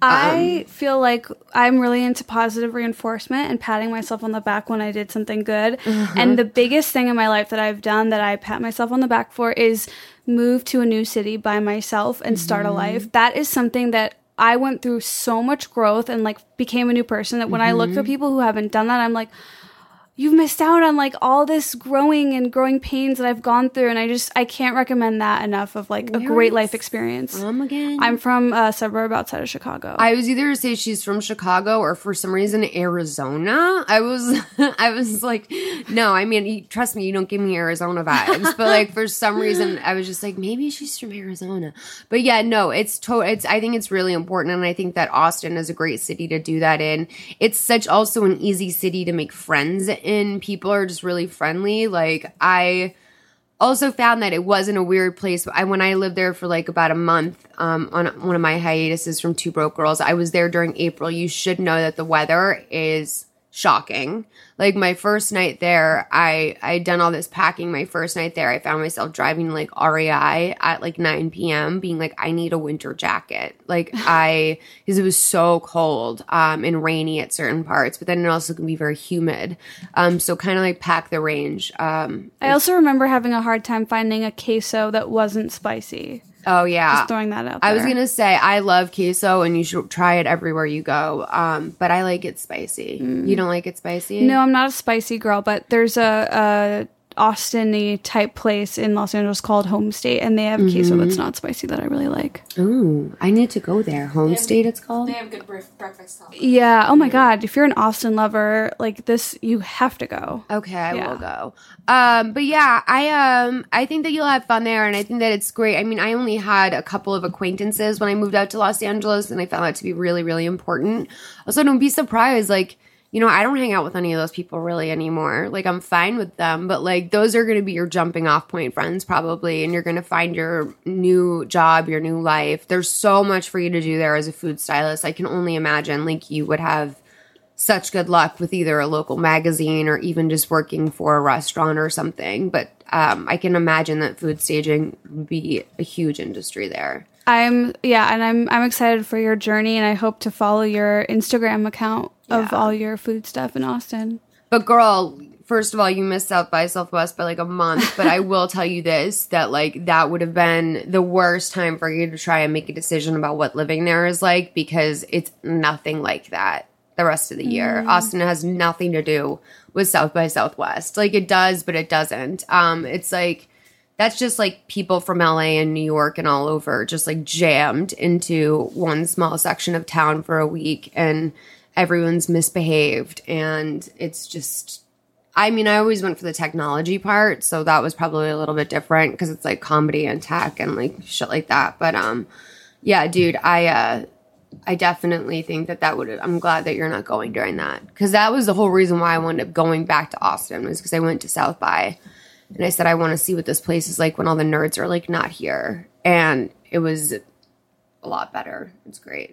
I Um, feel like I'm really into positive reinforcement and patting myself on the back when I did something good. Mm-hmm. And the biggest thing in my life that I've done that I pat myself on the back for is move to a new city by myself and start a Mm-hmm. life. That is something that I went through so much growth and like became a new person that when I look Mm-hmm. for people who haven't done that, I'm like, you've missed out on like all this growing and growing pains that I've gone through. And I just, I can't recommend that enough of like a Where great is life experience. From again? I'm from a suburb outside of Chicago. I was either to say she's from Chicago or for some reason Arizona. I was, I was like, no, I mean, you, trust me, you don't give me Arizona vibes. But like for some reason, I was just like, maybe she's from Arizona. But yeah, no, it's to, it's. I think it's really important, and I think that Austin is a great city to do that in. It's such also an easy city to make friends in. People are just really friendly. Like I also found that it wasn't a weird place. I when I lived there for like about a month um, on one of my hiatuses from Two Broke Girls, I was there during April. You should know that the weather is shocking. Like my first night there, I I had done all this packing. My first night there, I found myself driving to like R E I at like nine p.m. being like, I need a winter jacket. Like I, because it was so cold um, and rainy at certain parts, but then it also can be very humid. Um, so kind of like pack the range. Um, I also remember having a hard time finding a queso that wasn't spicy. oh yeah. Just throwing that out there. I was going to say, I love queso and you should try it everywhere you go. Um, but I like it spicy. You don't like it spicy? No, I'm not a spicy girl, but there's a, a Austin-y type place in Los Angeles called Home State, and they have Mm-hmm. queso that's not spicy that I really like. Ooh, I need to go there. Home State, it's called? They have good bre- breakfast tacos. Yeah. Oh my God. If you're an Austin lover, like this, you have to go. Okay, I Yeah. will go. Um, but yeah, I um I think that you'll have fun there, and I think that it's great. I mean, I only had a couple of acquaintances when I moved out to Los Angeles, and I found that to be really, really important. Also, don't be surprised, like, you know, I don't hang out with any of those people really anymore. Like, I'm fine with them, but like those are going to be your jumping off point friends probably, and you're going to find your new job, your new life. There's so much for you to do there as a food stylist. I can only imagine like you would have such good luck with either a local magazine or even just working for a restaurant or something. But um, I can imagine that food staging would be a huge industry there. I'm yeah, and I'm I'm excited for your journey, and I hope to follow your Instagram account of Yeah. all your food stuff in Austin. But girl, first of all, you missed South by Southwest by like a month. But I will tell you this, that like that would have been the worst time for you to try and make a decision about what living there is like, because it's nothing like that the rest of the year. Austin has nothing to do with South by Southwest. Like it does, but it doesn't. Um, it's like, that's just like people from L A and New York and all over just like jammed into one small section of town for a week, and everyone's misbehaved. And it's just, I mean, I always went for the technology part, so that was probably a little bit different because it's like comedy and tech and like shit like that. But um, yeah, dude, I uh, I definitely think that that would. I'm glad that you're not going during that, because that was the whole reason why I wound up going back to Austin, was because I went to South by. And I said, I want to see what this place is like when all the nerds are like not here. And it was a lot better. It's great.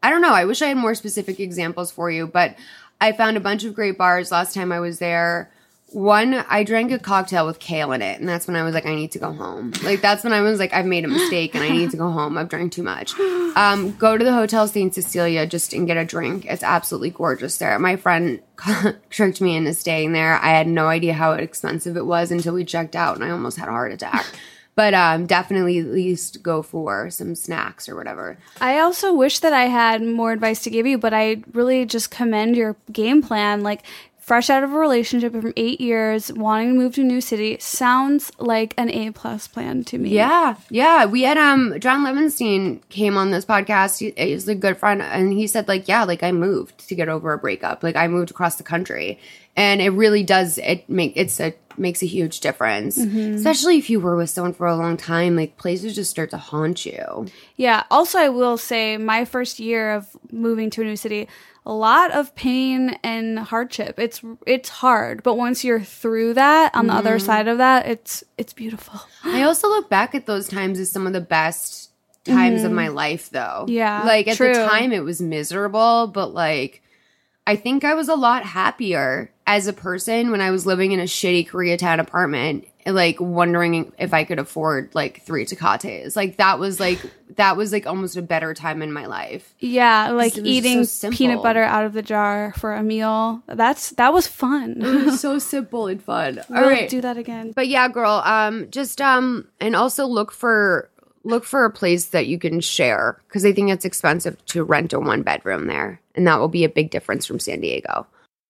I don't know. I wish I had more specific examples for you, but I found a bunch of great bars last time I was there. One, I drank a cocktail with kale in it, and that's when I was like, I need to go home. Like, that's when I was like, I've made a mistake, and I need to go home. I've drank too much. Um, go to the Hotel Saint Cecilia just and get a drink. It's absolutely gorgeous there. My friend tricked me into staying there. I had no idea how expensive it was until we checked out, and I almost had a heart attack. But um, definitely at least go for some snacks or whatever. I also wish that I had more advice to give you, but I really just commend your game plan. Like, fresh out of a relationship from eight years, wanting to move to a new city sounds like an A-plus plan to me. Yeah, yeah. We had um John Levinstein came on this podcast. He, he's a good friend, and he said like, yeah, like I moved to get over a breakup. Like I moved across the country, and it really does. It make it's a makes a huge difference, mm-hmm. especially if you were with someone for a long time. Like places just start to haunt you. Yeah. Also, I will say my first year of moving to a new city, a lot of pain and hardship. It's it's hard, but once you're through that, on the mm-hmm. other side of that, it's it's beautiful. I also look back at those times as some of the best times mm-hmm. of my life, though. Yeah, like at true. the time, it was miserable, but like I think I was a lot happier as a person when I was living in a shitty Koreatown apartment, like wondering if I could afford like three Tecates. Like that was like that was like almost a better time in my life. Yeah, like eating so peanut butter out of the jar for a meal. That's that was fun. It was so simple and fun. We'll All right, do that again. But yeah, girl, um, just um, and also look for look for a place that you can share because I think it's expensive to rent a one bedroom there, and that will be a big difference from San Diego.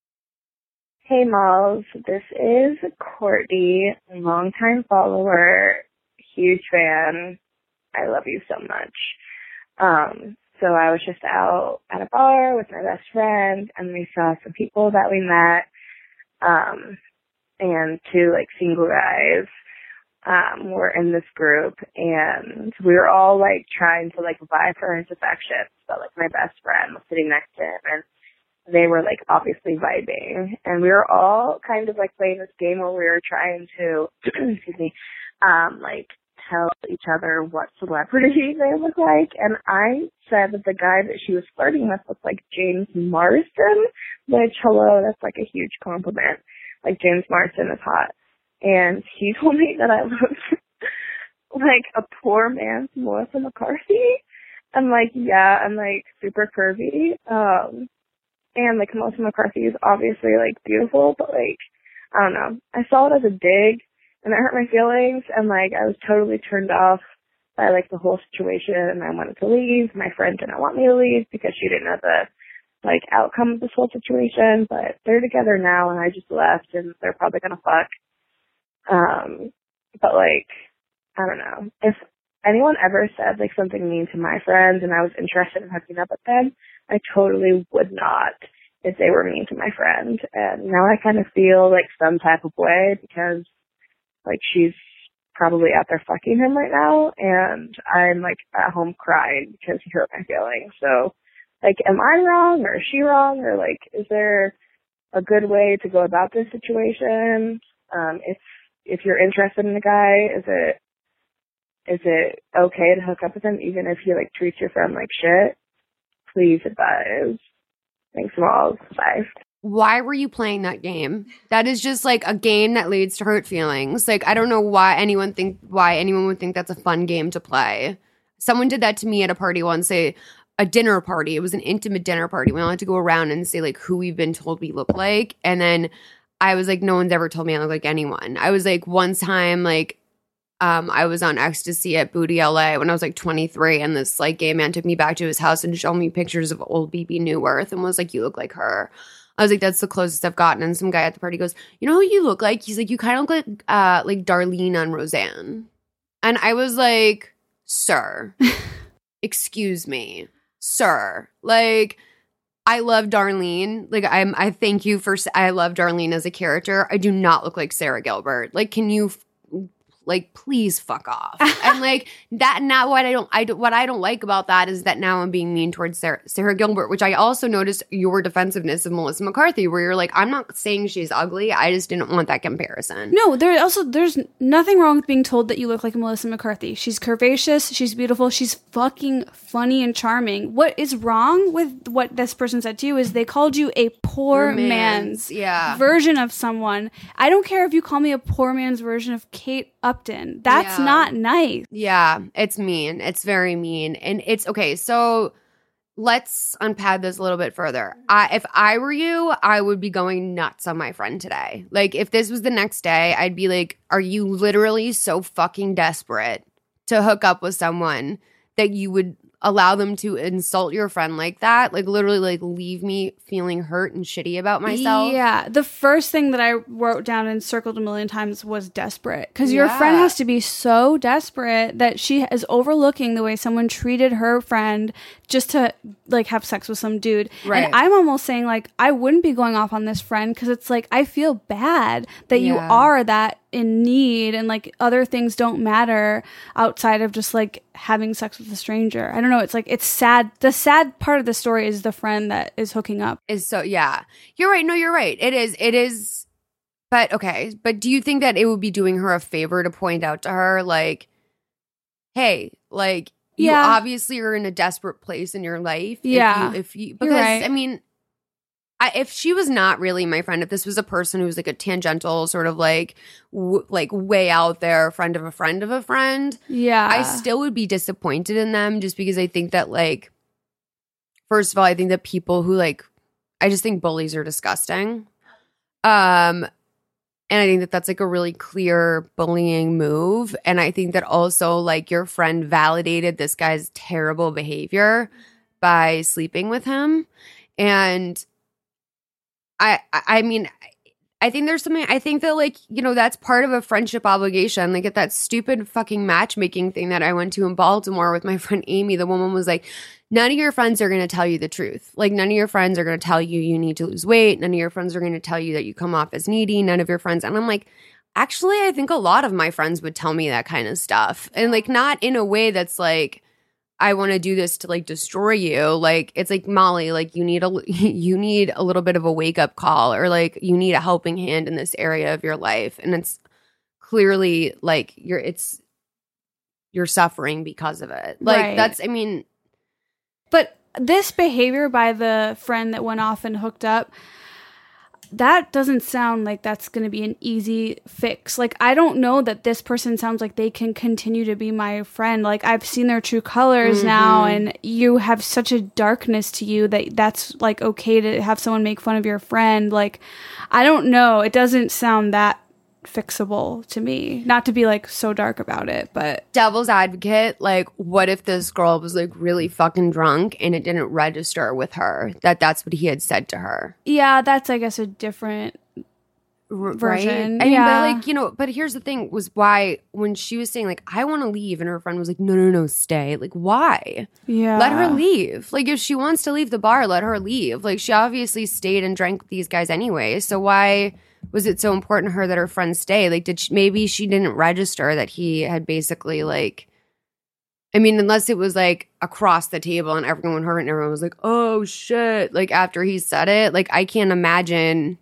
Hey, Malls. This is Courtney, longtime follower, huge fan. I love you so much. Um, so I was just out at a bar with my best friend, and we saw some people that we met, um, and two, like, single guys um, were in this group, and we were all, like, trying to, like, vie for his affections, but, like, my best friend was sitting next to him, and they were, like, obviously vibing. And we were all kind of, like, playing this game where we were trying to, excuse me, um, like, tell each other what celebrity they look like. And I said that the guy that she was flirting with looked like James Marsden, which, hello, that's, like, a huge compliment. Like, James Marsden is hot. And he told me that I looked like a poor man's Melissa McCarthy. I'm like, yeah, I'm, like, super curvy. Um... And, like, Melissa McCarthy is obviously, like, beautiful, but, like, I don't know. I saw it as a dig, and it hurt my feelings, and, like, I was totally turned off by, like, the whole situation, and I wanted to leave. My friend didn't want me to leave because she didn't know the, like, outcome of this whole situation, but they're together now, and I just left, and they're probably gonna fuck. Um, but, like, I don't know. If anyone ever said, like, something mean to my friends and I was interested in hooking up with them, I totally would not if they were mean to my friend. And now I kind of feel like some type of way because, like, she's probably out there fucking him right now, and I'm, like, at home crying because he hurt my feelings. So, like, am I wrong or is she wrong? Or, like, is there a good way to go about this situation? Um, if if you're interested in a guy, is it is it okay to hook up with him even if he, like, treats your friend like shit? Please advise. Thanks, Malls. Bye. Why were you playing that game? That is just like a game that leads to hurt feelings. Like, I don't know why anyone think why anyone would think that's a fun game to play. Someone did that to me at a party once, say a dinner party. It was an intimate dinner party. We all had to go around and say like who we've been told we look like. And then I was like, no one's ever told me I look like anyone. I was like, one time, like, Um, I was on ecstasy at Booty L A when I was like twenty-three, and this like gay man took me back to his house and showed me pictures of old B B Newworth and was like, you look like her. I was like, that's the closest I've gotten. And some guy at the party goes, you know who you look like? He's like, you kind of look like uh, like Darlene on Roseanne. And I was like, sir, excuse me, sir. Like, I love Darlene. Like, I'm, I thank you for, I love Darlene as a character. I do not look like Sarah Gilbert. Like, can you Like, please fuck off. And like that. Now, what I don't, I don't, what I don't like about that is that now I'm being mean towards Sarah, Sarah Gilbert, which I also noticed your defensiveness of Melissa McCarthy, where you're like, I'm not saying she's ugly. I just didn't want that comparison. No, there also there's nothing wrong with being told that you look like Melissa McCarthy. She's curvaceous. She's beautiful. She's fucking funny and charming. What is wrong with what this person said to you is they called you a poor Man's, man's yeah. version of someone. I don't care if you call me a poor man's version of Kate Upton. That's Yeah. not nice. Yeah, it's mean. It's very mean. And it's okay. So let's unpack this a little bit further. I, if I were you, I would be going nuts on my friend today. Like, if this was the next day, I'd be like, are you literally so fucking desperate to hook up with someone that you would allow them to insult your friend like that? Like, literally, like, leave me feeling hurt and shitty about myself? Yeah. The first thing that I wrote down and circled a million times was desperate. Because your Yeah. friend has to be so desperate that she is overlooking the way someone treated her friend just to, like, have sex with some dude. Right. And I'm almost saying, like, I wouldn't be going off on this friend because it's like, I feel bad that you Yeah. are that in need and, like, other things don't matter outside of just, like, having sex with a stranger. I don't know. It's like, it's sad. The sad part of the story is the friend that is hooking up. Is so, yeah. You're right. No, you're right. It is. It is. But, okay. But do you think that it would be doing her a favor to point out to her, like, hey, like, you Yeah. obviously are in a desperate place in your life. Yeah. If you, if you You're because, right. I mean, I, if she was not really my friend, if this was a person who was like a tangential sort of like, w- like way out there friend of a friend of a friend, Yeah. I still would be disappointed in them just because I think that, like, first of all, I think that people who, like, I just think bullies are disgusting. Um, and I think that that's like a really clear bullying move. And I think that also, like, your friend validated this guy's terrible behavior by sleeping with him. And I, I I mean, I think there's something, I think that, like, you know, that's part of a friendship obligation. Like, at that stupid fucking matchmaking thing that I went to in Baltimore with my friend Amy, the woman was like, none of your friends are going to tell you the truth. Like, none of your friends are going to tell you you need to lose weight. None of your friends are going to tell you that you come off as needy. None of your friends. And I'm like, actually, I think a lot of my friends would tell me that kind of stuff. And, like, not in a way that's like, I want to do this to, like, destroy you. Like, it's like, Molly, like, you need a you need a little bit of a wake up call, or like you need a helping hand in this area of your life. And it's clearly like you're it's you're suffering because of it. Like, Right. that's, I mean, But this behavior by the friend that went off and hooked up, that doesn't sound like that's going to be an easy fix. Like, I don't know that this person sounds like they can continue to be my friend. Like, I've seen their true colors Mm-hmm. now, and you have such a darkness to you that that's, like, okay to have someone make fun of your friend. Like, I don't know. It doesn't sound that fixable to me. Not to be, like, so dark about it, but devil's advocate, like, what if this girl was, like, really fucking drunk and it didn't register with her that that's what he had said to her? yeah, that's, I guess, a different R- version. Right? I Yeah. mean, but, like, you know, but here's the thing was why when she was saying, like, I want to leave, and her friend was like, no, no, no, stay. Like, why? Yeah. Let her leave. Like, if she wants to leave the bar, let her leave. Like, she obviously stayed and drank with these guys anyway. So why was it so important to her that her friend stay? Like, did she, maybe she didn't register that he had basically, like, I mean, unless it was like across the table and everyone heard it and everyone was like, oh shit. Like, after he said it, like, I can't imagine.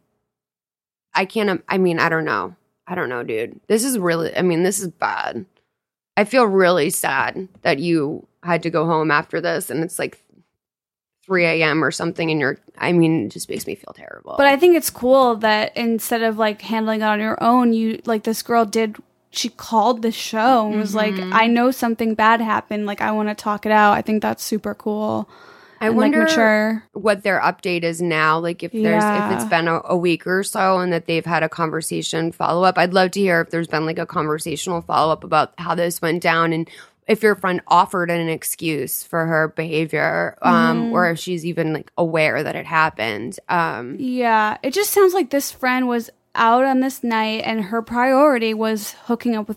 I can't, im- I mean, I don't know. I don't know, dude. This is really, I mean, this is bad. I feel really sad that you had to go home after this and it's like three a.m. or something and you're, I mean, it just makes me feel terrible. But I think it's cool that instead of, like, handling it on your own, you, like, this girl did, she called the show and was like, I know something bad happened. Like, I want to talk it out. I think that's super cool. I and, wonder like, mature. what their update is now. Like, if there's, Yeah. if it's been a, a week or so and that they've had a conversation follow up. I'd love to hear if there's been like a conversational follow up about how this went down and if your friend offered an excuse for her behavior, um, Mm-hmm. or if she's even like aware that it happened. Um, Yeah. It just sounds like this friend was out on this night and her priority was hooking up with a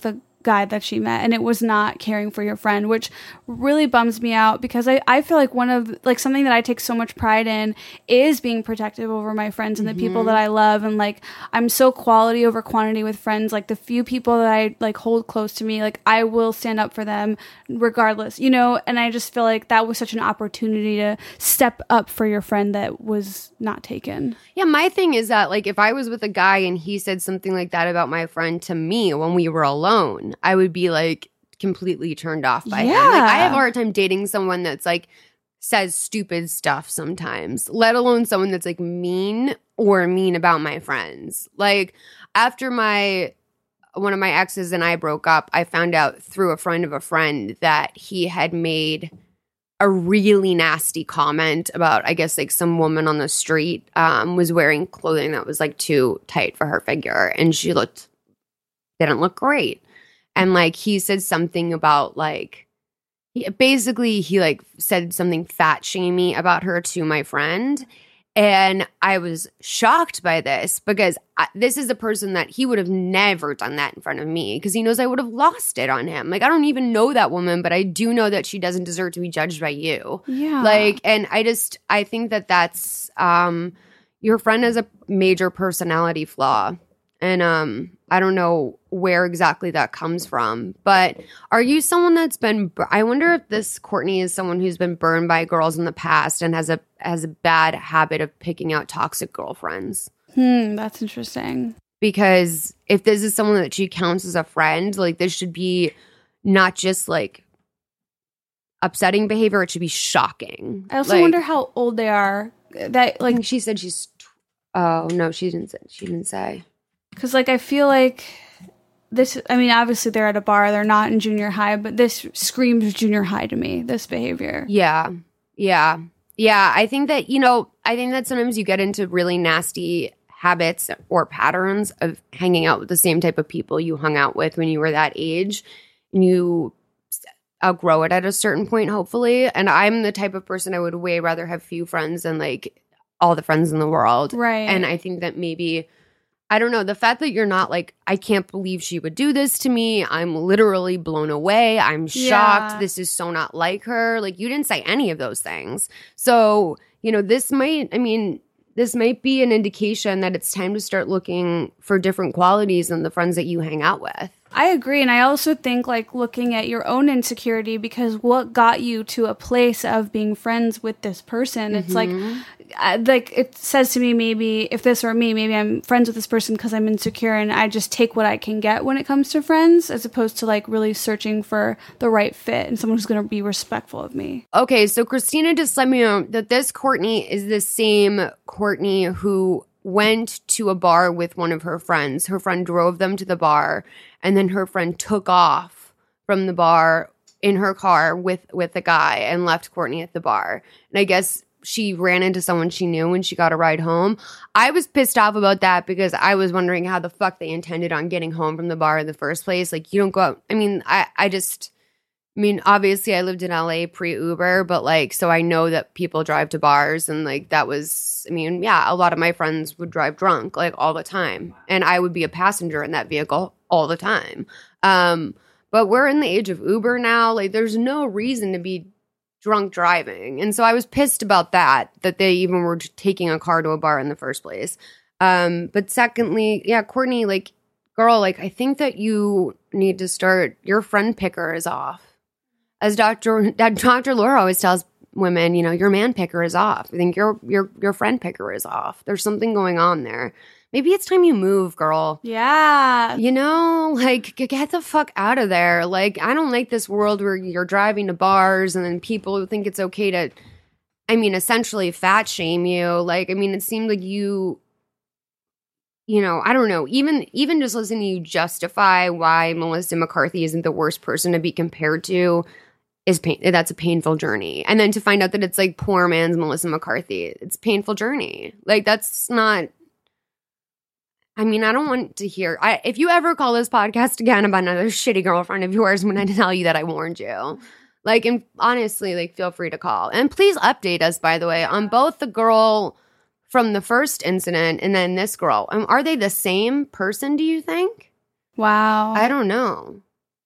guy that she met, and it was not caring for your friend, which really bums me out because I, I feel like one of like something that I take so much pride in is being protective over my friends and the mm-hmm. people that I love, and like I'm so quality over quantity with friends. Like the few people that I like hold close to me, like I will stand up for them regardless, you know. And I just feel like that was such an opportunity to step up for your friend that was not taken. Yeah, my thing is that like if I was with a guy and he said something like that about my friend to me when we were alone, I would be like completely turned off by yeah. him. Like I have a hard time dating someone that's like says stupid stuff sometimes, let alone someone that's like mean or mean about my friends. Like after my one of my exes and I broke up, I found out through a friend of a friend that he had made a really nasty comment about, I guess, like some woman on the street um, was wearing clothing that was like too tight for her figure, and she looked didn't look great. And like he said something about like he, basically he like said something fat shamey about her to my friend. And I was shocked by this because I, this is a person that he would have never done that in front of me because he knows I would have lost it on him. Like, I don't even know that woman, but I do know that she doesn't deserve to be judged by you. Yeah. Like, and I just, I think that that's, um, your friend has a major personality flaw. And um, I don't know where exactly that comes from. But are you someone that's been – I wonder if this Courtney is someone who's been burned by girls in the past and has a has a bad habit of picking out toxic girlfriends. Hmm, that's interesting. Because if this is someone that she counts as a friend, like this should be not just like upsetting behavior. It should be shocking. I also like, wonder how old they are. That like she said she's – oh, no, she didn't say, she didn't say. Because, like, I feel like this, I mean, obviously they're at a bar, they're not in junior high, but this screams junior high to me, this behavior. Yeah. Yeah. Yeah. I think that, you know, I think that sometimes you get into really nasty habits or patterns of hanging out with the same type of people you hung out with when you were that age. And you outgrow it at a certain point, hopefully. And I'm the type of person I would way rather have few friends than, like, all the friends in the world. Right. And I think that maybe... I don't know, the fact that you're not like, I can't believe she would do this to me. I'm literally blown away. I'm shocked. Yeah. This is so not like her. Like, you didn't say any of those things. So, you know, this might, I mean, this might be an indication that it's time to start looking for different qualities in the friends that you hang out with. I agree. And I also think like looking at your own insecurity, because what got you to a place of being friends with this person? Mm-hmm. It's like, uh, like it says to me, maybe if this were me, maybe I'm friends with this person because I'm insecure and I just take what I can get when it comes to friends, as opposed to like really searching for the right fit and someone who's going to be respectful of me. Okay. So Christina just let me know that this Courtney is the same Courtney who went to a bar with one of her friends. Her friend drove them to the bar, and then her friend took off from the bar in her car with, with the guy and left Courtney at the bar. And I guess she ran into someone she knew when she got a ride home. I was pissed off about that because I was wondering how the fuck they intended on getting home from the bar in the first place. Like, you don't go out. I mean, I, I just... I mean, obviously, I lived in L A pre-Uber, but, like, so I know that people drive to bars, and, like, that was, I mean, yeah, a lot of my friends would drive drunk, like, all the time, and I would be a passenger in that vehicle all the time. Um, but we're in the age of Uber now. Like, there's no reason to be drunk driving, and so I was pissed about that, that they even were taking a car to a bar in the first place. Um, but secondly, yeah, Courtney, like, girl, like, I think that you need to start, your friend picker is off. As Doctor Doctor Laura always tells women, you know, your man picker is off. I think your your your friend picker is off. There's something going on there. Maybe it's time you move, girl. Yeah. You know, like, get the fuck out of there. Like, I don't like this world where you're driving to bars and then people think it's okay to, I mean, essentially fat shame you. Like, I mean, it seemed like you, you know, I don't know, even even just listening to you justify why Melissa McCarthy isn't the worst person to be compared to is pain. That's a painful journey. And then to find out that it's like poor man's Melissa McCarthy, it's a painful journey. Like, that's not, I mean, I don't want to hear, I, if you ever call this podcast again about another shitty girlfriend of yours, I'm going to tell you that I warned you. Like, and honestly, like, feel free to call. And please update us, by the way, on both the girl from the first incident and then this girl. Um, are they the same person, do you think? Wow. I don't know.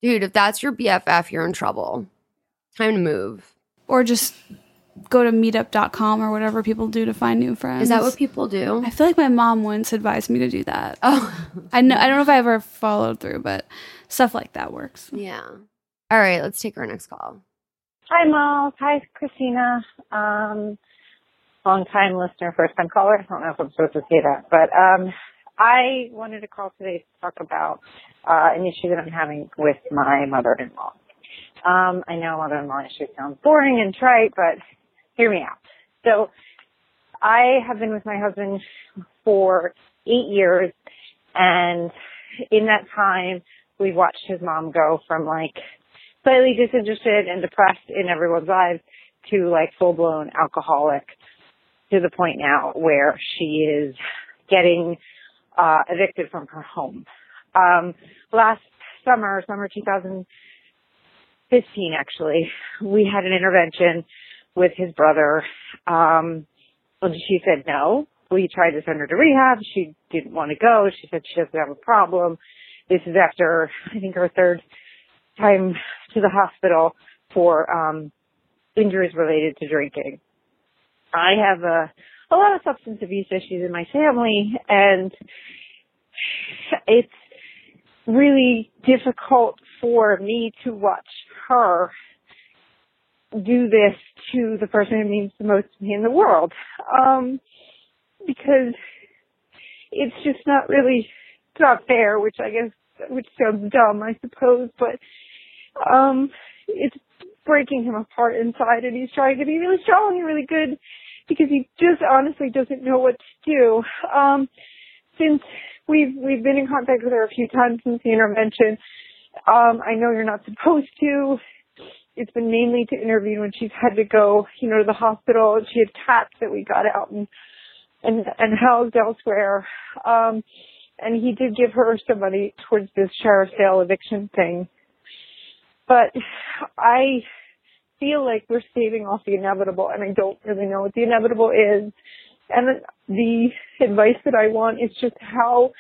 Dude, if that's your B F F, you're in trouble. Time to move. Or just go to meetup dot com or whatever people do to find new friends. Is that what people do? I feel like my mom once advised me to do that. Oh. I know. I don't know if I ever followed through, but stuff like that works. Yeah. All right, let's take our next call. Hi, Miles. Hi, Christina. Um, long time listener, first time caller. I don't know if I'm supposed to say that, but um, I wanted to call today to talk about uh, an issue that I'm having with my mother-in-law. Um, I know mother-in-law issue sounds boring and trite, but hear me out. So I have been with my husband for eight years, and in that time, we've watched his mom go from like slightly disinterested and depressed in everyone's lives to like full-blown alcoholic, to the point now where she is getting uh, evicted from her home. Um, last summer, summer two thousand fifteen actually, we had an intervention with his brother. Um, and she said no. We tried to send her to rehab. She didn't want to go. She said she doesn't have a problem. This is after, I think, her third time to the hospital for um, injuries related to drinking. I have a, a lot of substance abuse issues in my family, and it's really difficult for me to watch her do this to the person who means the most to me in the world, um, because it's just not really, it's not fair, which I guess, which sounds dumb, I suppose, but um, it's breaking him apart inside, and he's trying to be really strong and really good because he just honestly doesn't know what to do. Um, since we've we've been in contact with her a few times since the intervention, um, I know you're not supposed to. It's been mainly to intervene when she's had to go, you know, to the hospital. She had cats that we got out and and, and housed elsewhere. Um, and he did give her some money towards this sheriff's sale eviction thing. But I feel like we're staving off the inevitable, and I don't really know what the inevitable is. And the advice that I want is just how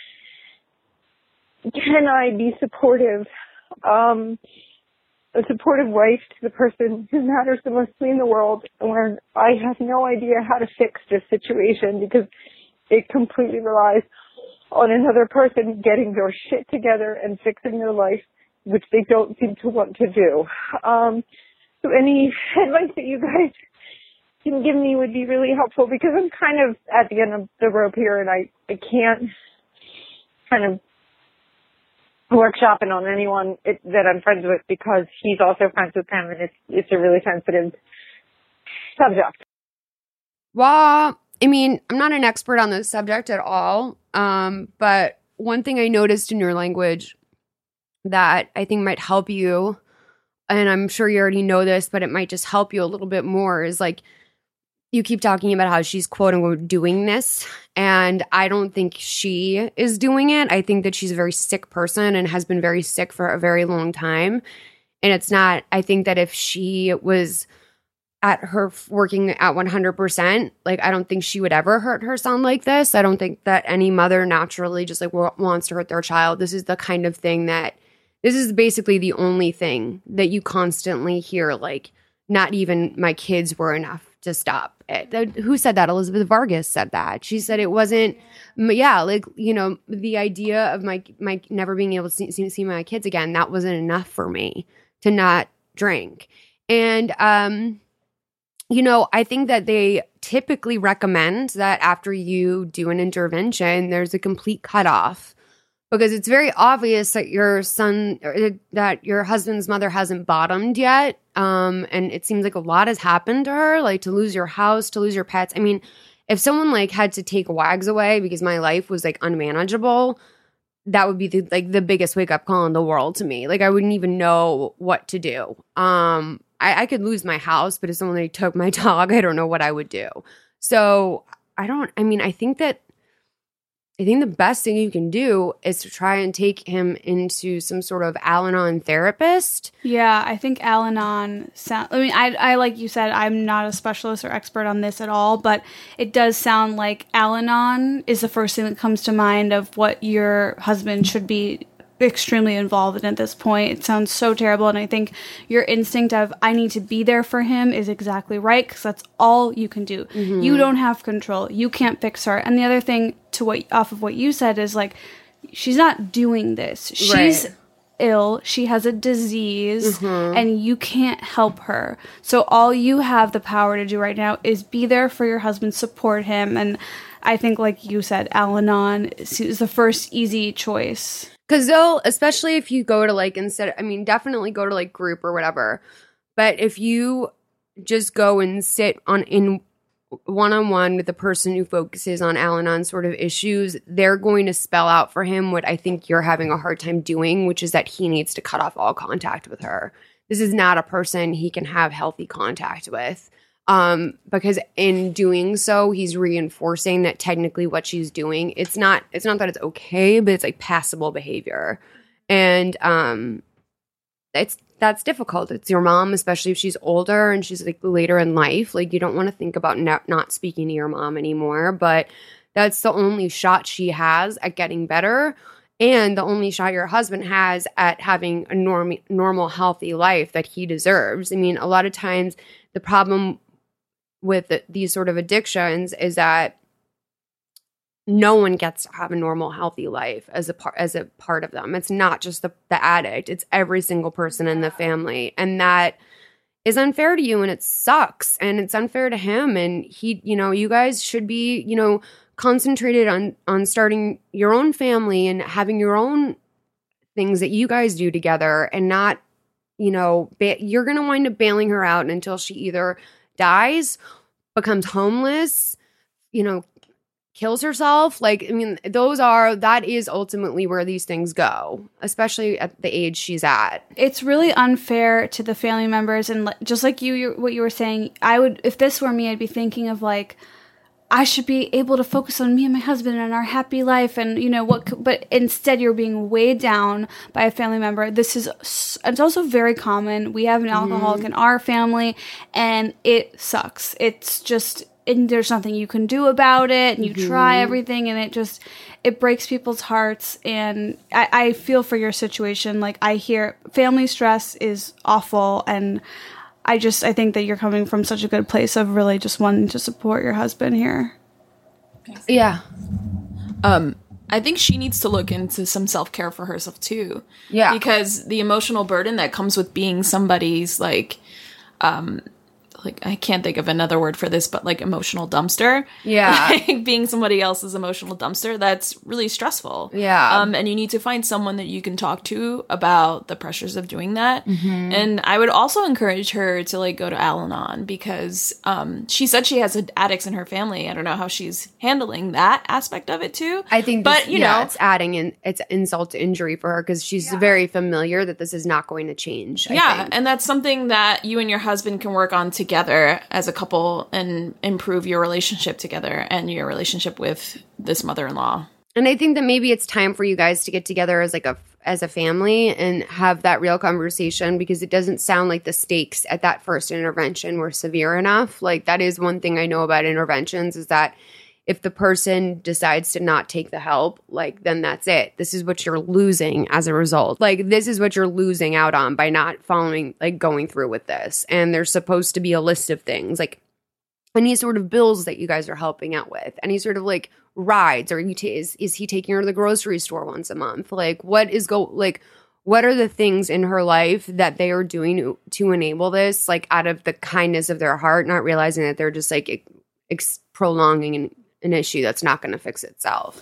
can I be supportive, um, a supportive wife to the person who matters the most to me in the world, when I have no idea how to fix this situation because it completely relies on another person getting their shit together and fixing their life, which they don't seem to want to do. Um, so any advice that you guys can give me would be really helpful, because I'm kind of at the end of the rope here, and I, I can't kind of workshopping on anyone it, that I'm friends with, because he's also friends with them, and it's it's a really sensitive subject. Well, I mean, I'm not an expert on this subject at all, um, but one thing I noticed in your language that I think might help you, and I'm sure you already know this, but it might just help you a little bit more, is like, you keep talking about how she's quote unquote doing this, and I don't think she is doing it. I think that she's a very sick person and has been very sick for a very long time. And it's not, I think that if she was at her working at one hundred percent, like, I don't think she would ever hurt her son like this. I don't think that any mother naturally just like w- wants to hurt their child. This is the kind of thing that, this is basically the only thing that you constantly hear, like, not even my kids were enough to stop it. Who said that? Elizabeth Vargas said that. She said it wasn't, yeah, like, you know, the idea of my my never being able to see, see my kids again, that wasn't enough for me to not drink. And, um, you know, I think that they typically recommend that after you do an intervention, there's a complete cutoff, because it's very obvious that your son, that your husband's mother hasn't bottomed yet. Um, and it seems like a lot has happened to her, like to lose your house, to lose your pets. I mean, if someone like had to take Wags away because my life was like unmanageable, that would be the, like the biggest wake up call in the world to me. Like, I wouldn't even know what to do. Um, I, I could lose my house, but if someone like took my dog, I don't know what I would do. So I don't, I mean, I think that I think the best thing you can do is to try and take him into some sort of Al-Anon therapist. Yeah, I think Al-Anon sound. I mean, I, I like you said, I'm not a specialist or expert on this at all, but it does sound like Al-Anon is the first thing that comes to mind of what your husband should be extremely involved in at this point. It sounds so terrible, and I think your instinct of I need to be there for him is exactly right, because that's all you can do. Mm-hmm. You don't have control. You can't fix her. And the other thing to what off of what you said is like, she's not doing this. She's right. ill. She has a disease, mm-hmm. and you can't help her. So all you have the power to do right now is be there for your husband, support him, and I think, like you said, Al-Anon is the first easy choice. Because they'll, especially if you go to like, instead, I mean, definitely go to like group or whatever. But if you just go and sit on in one-on-one with the person who focuses on Al-Anon sort of issues, they're going to spell out for him what I think you're having a hard time doing, which is that he needs to cut off all contact with her. This is not a person he can have healthy contact with. Um, because in doing so, he's reinforcing that technically what she's doing, it's not, it's not that it's okay, but it's like passable behavior. And, um, it's, that's difficult. It's your mom, especially if she's older and she's like later in life. Like, you don't want to think about not, not speaking to your mom anymore, but that's the only shot she has at getting better. And the only shot your husband has at having a norm, normal, healthy life that he deserves. I mean, a lot of times the problem with the, these sort of addictions is that no one gets to have a normal, healthy life as a part as a part of them. It's not just the, the addict; it's every single person in the family, and that is unfair to you, and it sucks, and it's unfair to him. And he, you know, you guys should be, you know, concentrated on on starting your own family and having your own things that you guys do together, and not, you know, ba- you're going to wind up bailing her out until she either dies, becomes homeless, you know, kills herself. Like, I mean, those are, that is ultimately where these things go, especially at the age she's at. It's really unfair to the family members. And li- just like you, you, what you were saying, I would, if this were me, I'd be thinking of like, I should be able to focus on me and my husband and our happy life, and you know what, c- but instead you're being weighed down by a family member. This is, it's also very common. We have an alcoholic mm. in our family, and it sucks. It's just, and there's nothing you can do about it, and you mm-hmm. try everything, and it just, it breaks people's hearts. And I, I feel for your situation. Like, I hear family stress is awful, and I just, I think that you're coming from such a good place of really just wanting to support your husband here. Yeah. Um, I think she needs to look into some self-care for herself too. Yeah. Because the emotional burden that comes with being somebody's like, um, like, I can't think of another word for this, but like emotional dumpster. Yeah. Like, being somebody else's emotional dumpster, that's really stressful. Yeah. Um, and you need to find someone that you can talk to about the pressures of doing that. Mm-hmm. And I would also encourage her to like go to Al-Anon, because um, she said she has addicts in her family. I don't know how she's handling that aspect of it too. I think, but this, you yeah, know, it's adding in, it's insult to injury for her, because she's yeah. very familiar that this is not going to change. I yeah. think. And that's something that you and your husband can work on together. Together as a couple and improve your relationship together and your relationship with this mother-in-law. And I think that maybe it's time for you guys to get together as like a as a family and have that real conversation, because it doesn't sound like the stakes at that first intervention were severe enough. Like, that is one thing I know about interventions, is that if the person decides to not take the help, like, then that's it. This is what you're losing as a result. Like, this is what you're losing out on by not following, like, going through with this. And there's supposed to be a list of things, like any sort of bills that you guys are helping out with, any sort of like rides, or you t- is is he taking her to the grocery store once a month? Like, what is go like, what are the things in her life that they are doing to, to enable this, like, out of the kindness of their heart, not realizing that they're just like ex- prolonging an an issue that's not going to fix itself.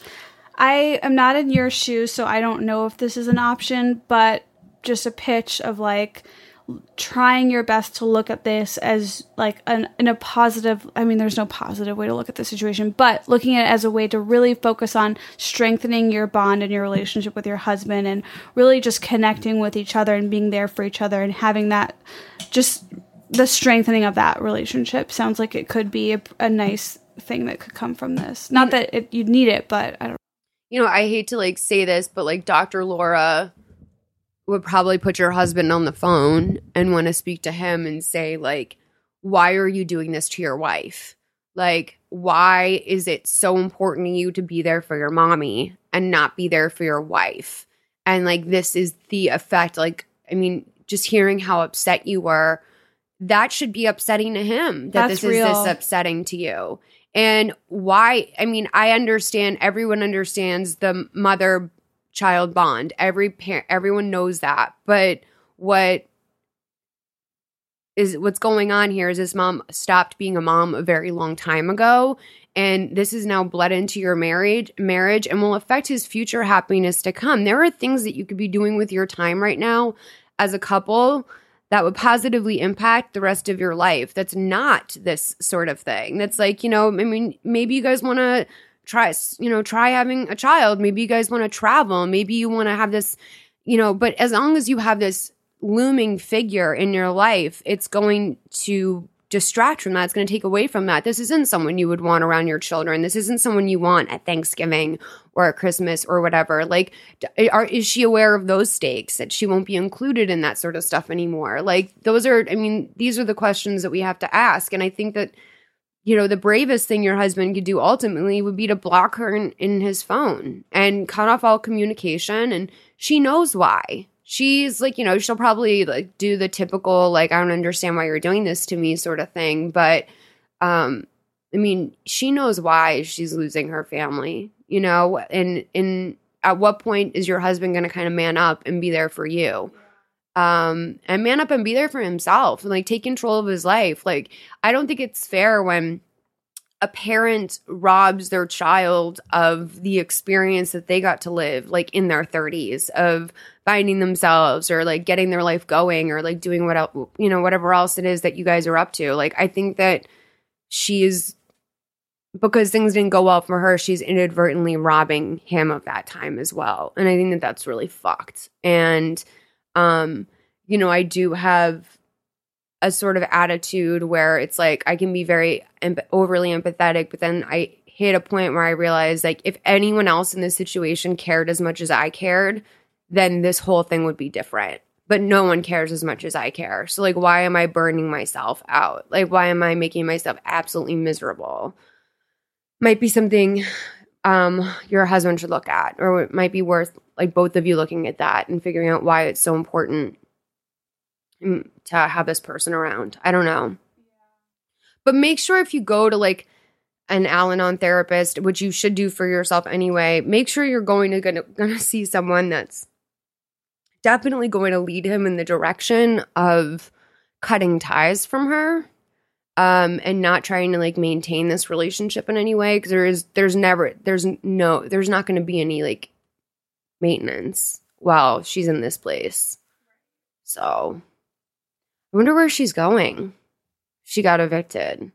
I am not in your shoes, so I don't know if this is an option, but just a pitch of like trying your best to look at this as like an, in a positive, I mean, there's no positive way to look at the situation, but looking at it as a way to really focus on strengthening your bond and your relationship with your husband, and really just connecting with each other and being there for each other, and having that, just the strengthening of that relationship sounds like it could be a, a nice thing that could come from this. Not that it, you'd need it, but I don't. You know, I hate to like say this, but like Doctor Laura would probably put your husband on the phone and want to speak to him and say, like, why are you doing this to your wife? Like, why is it so important to you to be there for your mommy and not be there for your wife? and like this is the effect. Like, I mean, just hearing how upset you were, that should be upsetting to him that That's this real. is this upsetting to you. And why? I mean, I understand. Everyone understands the mother-child bond. Every parent, everyone knows that. But what is what's going on here is this mom stopped being a mom a very long time ago, and this is now bled into your marriage, marriage, and will affect his future happiness to come. There are things that you could be doing with your time right now as a couple that would positively impact the rest of your life. That's not this sort of thing. That's like, you know, I mean, maybe you guys want to try, you know, try having a child. Maybe you guys want to travel. Maybe you want to have this, you know, but as long as you have this looming figure in your life, it's going to distract from that. It's going to take away from that. This isn't someone you would want around your children. This isn't someone you want at Thanksgiving or at Christmas or whatever. Like, are, is she aware of those stakes, that she won't be included in that sort of stuff anymore? Like, those are, I mean, these are the questions that we have to ask. And I think that, you know, the bravest thing your husband could do ultimately would be to block her in, in his phone and cut off all communication. And she knows why. She's like, you know, she'll probably like do the typical, like, I don't understand why you're doing this to me sort of thing. But, um, I mean, she knows why she's losing her family, you know, and, and at what point is your husband going to kind of man up and be there for you? Um, and man up and be there for himself and like take control of his life. Like, I don't think it's fair when a parent robs their child of the experience that they got to live like in their thirties, of finding themselves or like getting their life going or like doing what else, you know, whatever else it is that you guys are up to. Like, I think that she's, because things didn't go well for her, she's inadvertently robbing him of that time as well. And I think that that's really fucked. And, um, you know, I do have a sort of attitude where it's like I can be very em- overly empathetic, but then I hit a point where I realized, like, if anyone else in this situation cared as much as I cared, then this whole thing would be different. But no one cares as much as I care. So, like, why am I burning myself out? Like, why am I making myself absolutely miserable? Might be something um, your husband should look at, or it might be worth, like, both of you looking at that and figuring out why it's so important to have this person around. I don't know. But make sure if you go to like an Al-Anon therapist, which you should do for yourself anyway, make sure you're going to gonna, gonna see someone that's definitely going to lead him in the direction of cutting ties from her, um, and not trying to like maintain this relationship in any way. Because there is, there's never, there's no, there's not going to be any like maintenance while she's in this place. So I wonder where she's going. She got evicted.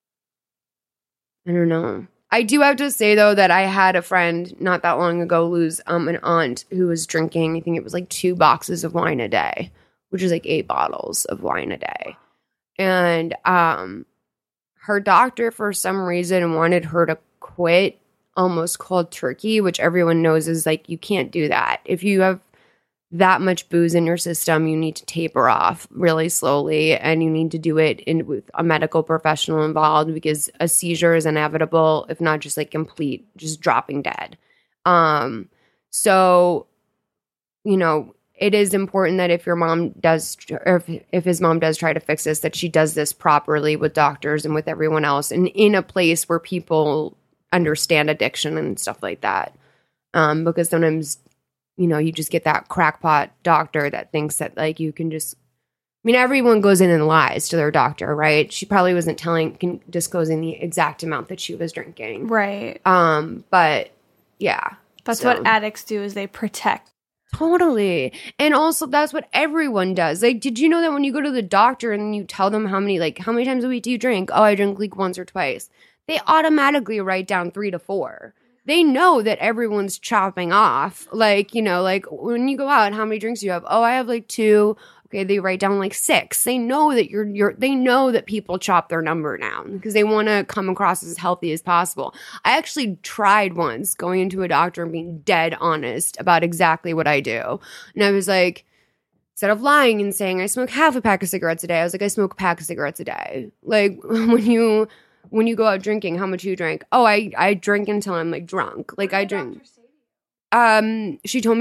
I don't know. I do have to say, though, that I had a friend not that long ago lose um, an aunt who was drinking, I think it was like two boxes of wine a day, which is like eight bottles of wine a day. And um, her doctor, for some reason, wanted her to quit almost cold turkey, which everyone knows is like, you can't do that. If you have that much booze in your system, you need to taper off really slowly, and you need to do it in with a medical professional involved, because a seizure is inevitable, if not just like complete, just dropping dead. Um, so, you know, it is important that if your mom does, or if, if his mom does try to fix this, that she does this properly with doctors and with everyone else, and in a place where people understand addiction and stuff like that. Um, because sometimes, you know, you just get that crackpot doctor that thinks that, like, you can just, I mean, everyone goes in and lies to their doctor, right? She probably wasn't telling, disclosing the exact amount that she was drinking. Right. Um, but, yeah. That's so. what addicts do, is they protect. Totally. And also, that's what everyone does. Like, did you know that when you go to the doctor and you tell them how many, like, how many times a week do you drink? Oh, I drink, like, once or twice. They automatically write down three to four. They know that everyone's chopping off. Like, you know, like when you go out, how many drinks do you have? Oh, I have like two. Okay, they write down like six. They know that you're, you're, they know that people chop their number down because they want to come across as healthy as possible. I actually tried once going into a doctor and being dead honest about exactly what I do. And I was like, instead of lying and saying I smoke half a pack of cigarettes a day, I was like, I smoke a pack of cigarettes a day. Like when you... When you go out drinking, how much do you drink? Oh, I, I drink until I'm like drunk. Like I drink. Um, she told me I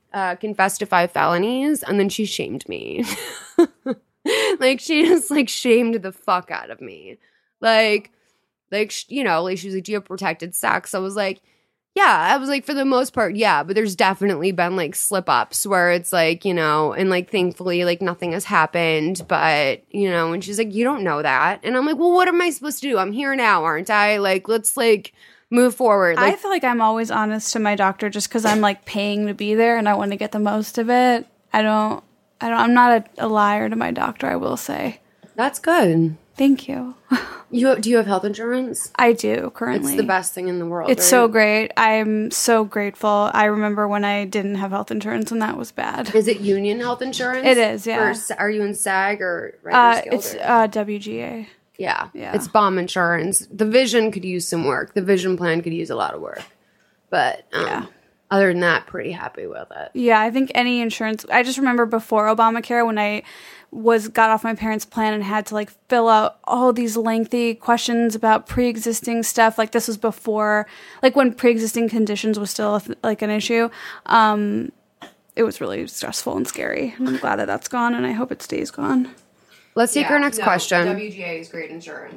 uh, confessed to five felonies, and then she shamed me. Like, she just, like, shamed the fuck out of me. Like, like, sh- you know, like, she was like, do you have protected sex? I was like, yeah. I was like, for the most part, yeah. But there's definitely been, like, slip-ups where it's, like, you know, and, like, thankfully, like, nothing has happened. But, you know, and she's like, you don't know that. And I'm like, well, what am I supposed to do? I'm here now, aren't I? Like, let's, like, move forward. Like, I feel like I'm always honest to my doctor just because I'm, like, paying to be there and I want to get the most of it. I don't, I don't, I'm not a, a liar to my doctor, I will say. that's good. Thank you. You do you have health insurance? I do currently. It's the best thing in the world. It's right? so great. I'm so grateful. I remember when I didn't have health insurance and that was bad. Is it union health insurance? It is, yeah. For, are you in SAG or Uh, Rikers Guild it's or- uh, W G A. yeah, yeah. It's bomb insurance. The vision could use some work. The vision plan could use a lot of work. But um, Yeah. other than that, pretty happy with it. Yeah, I think any insurance. I just remember before Obamacare when I was got off my parents' plan and had to like fill out all these lengthy questions about pre-existing stuff. Like this was before, like when pre-existing conditions was still like an issue. Um, it was really stressful and scary. And I'm glad that that's gone, and I hope it stays gone. Let's take Yeah, our next no, question. W G A is great insurance.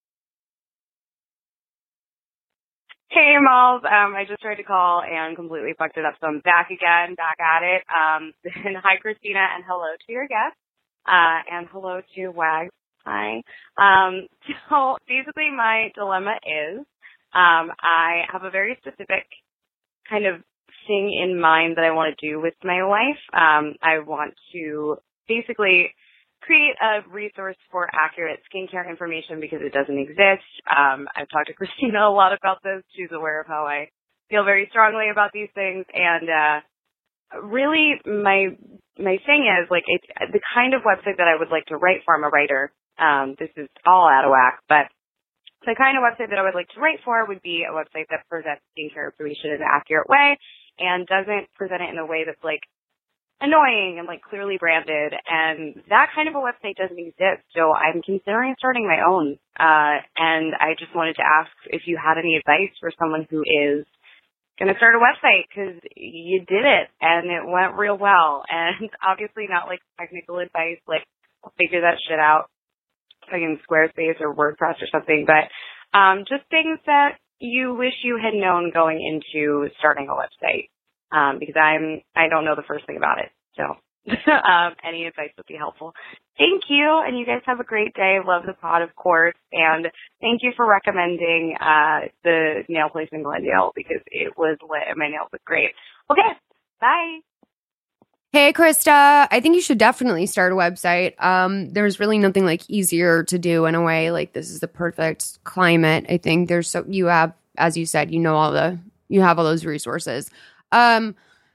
Hey, Malls. Um, I just tried to call and completely fucked it up, so I'm back again, back at it. Um, and hi, Christina, and hello to your guest, uh, and hello to Wags. Hi. Um, so basically, my dilemma is um, I have a very specific kind of thing in mind that I want to do with my life. Um, I want to basically create a resource for accurate skincare information because it doesn't exist. Um, I've talked to Christina a lot about this. She's aware of how I feel very strongly about these things. And uh, really, my my thing is, like, it's the kind of website that I would like to write for. I'm a writer. Um, this is all out of whack, but the kind of website that I would like to write for would be a website that presents skincare information in an accurate way and doesn't present it in a way that's, like, annoying and like clearly branded, and that kind of a website doesn't exist. So I'm considering starting my own. Uh, and I just wanted to ask if you had any advice for someone who is going to start a website, because you did it and it went real well. And obviously not like technical advice, like I'll figure that shit out, like in Squarespace or WordPress or something, but um, just things that you wish you had known going into starting a website. Um, because I'm, I don't know the first thing about it. So, um, any advice would be helpful. Thank you. And you guys have a great day. Love the pod, of course. And thank you for recommending, uh, the nail place in Glendale because it was lit and my nails look great. Okay. Bye. Hey, Krista. I think you should definitely start a website. Um, there's really nothing like easier to do in a way. Like this is the perfect climate. I think there's so you have, as you said, you know, all the, you have all those resources. Um,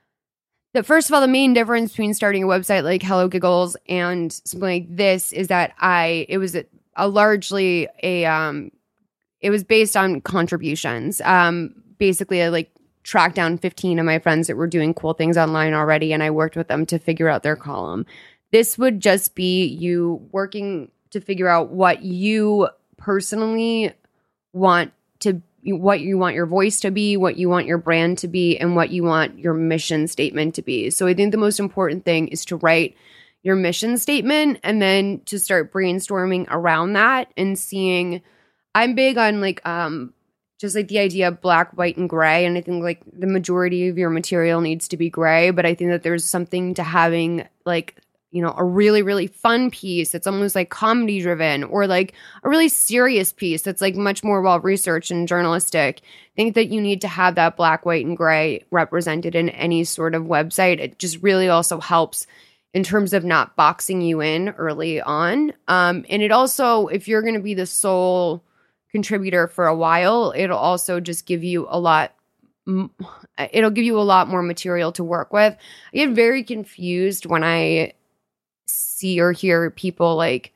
the first of all, the main difference between starting a website like Hello Giggles and something like this is that I, it was a, a largely a, um, it was based on contributions. Um, basically I like tracked down fifteen of my friends that were doing cool things online already, and I worked with them to figure out their column. This would just be you working to figure out what you personally want to what you want your voice to be, what you want your brand to be, and what you want your mission statement to be. So I think the most important thing is to write your mission statement and then to start brainstorming around that and seeing. I'm big on like um just like the idea of black, white, and gray. And I think like the majority of your material needs to be gray, but I think that there's something to having like, you know, a really, really fun piece that's almost like comedy driven, or like a really serious piece that's like much more well researched and journalistic. I think that you need to have that black, white, and gray represented in any sort of website. It just really also helps in terms of not boxing you in early on. Um, and it also, if you're going to be the sole contributor for a while, it'll also just give you a lot it'll give you a lot more material to work with. I get very confused when I see or hear people like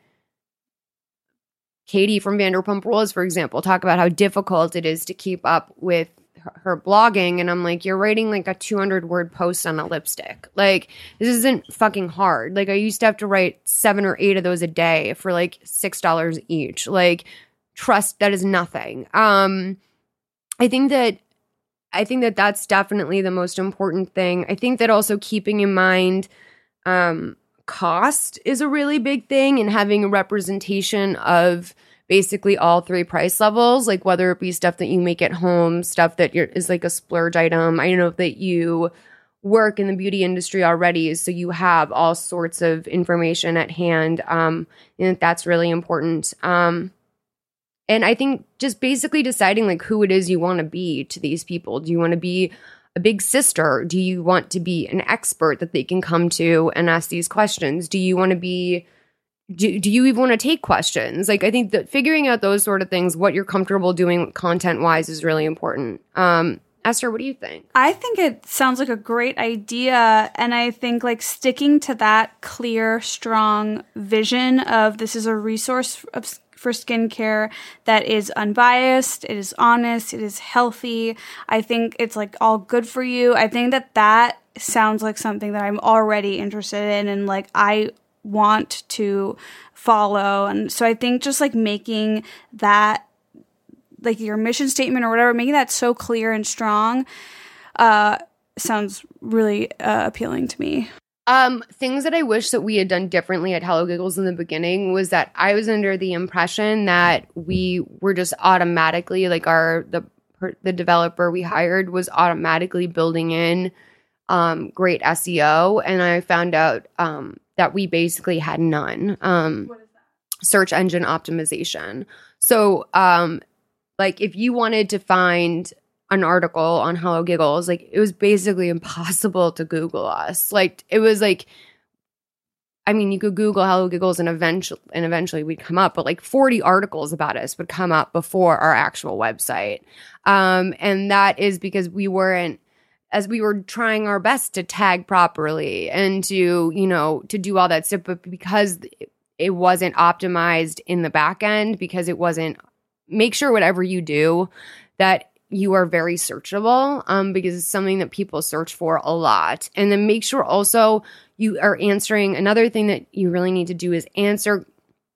Katie from Vanderpump Rules, for example, talk about how difficult it is to keep up with her, her blogging. And I'm like, you're writing like a two hundred word post on a lipstick. Like, this isn't fucking hard. Like, I used to have to write seven or eight of those a day for like six dollars each. Like, trust, that is nothing. Um, I think that I think that that's definitely the most important thing. I think that also keeping in mind um, cost is a really big thing, and having a representation of basically all three price levels, like whether it be stuff that you make at home, stuff that you're, is like a splurge item. I know that you work in the beauty industry already, so you have all sorts of information at hand. Um, and that's really important. Um, and I think just basically deciding like who it is you want to be to these people. Do you want to be a big sister? Do you want to be an expert that they can come to and ask these questions? Do you want to be Do, do you even want to take questions? Like, I think that figuring out those sort of things, what you're comfortable doing content-wise, is really important. Um, Esther, what do you think? I think it sounds like a great idea. And I think, like, sticking to that clear, strong vision of this is a resource of, for skincare that is unbiased, it is honest, it is healthy. I think it's, like, all good for you. I think that that sounds like something that I'm already interested in. And, like, I want to follow. And so I think just like making that like your mission statement or whatever, making that so clear and strong uh sounds really uh, appealing to me. Um, things that I wish that we had done differently at Hello Giggles in the beginning was that I was under the impression that we were just automatically like our the the developer we hired was automatically building in um great S E O, and I found out um that we basically had none. Um, what is that? Search engine optimization. So, um, like, if you wanted to find an article on Hello Giggles, like, it was basically impossible to Google us. Like, it was like, I mean, you could Google Hello Giggles and eventually, and eventually we'd come up, but like forty articles about us would come up before our actual website. Um, and that is because we weren't, as we were trying our best to tag properly and to, you know, to do all that stuff, but because it wasn't optimized in the back end, because it wasn't, make sure whatever you do that you are very searchable, um, because it's something that people search for a lot. And then make sure also you are answering, another thing that you really need to do is answer,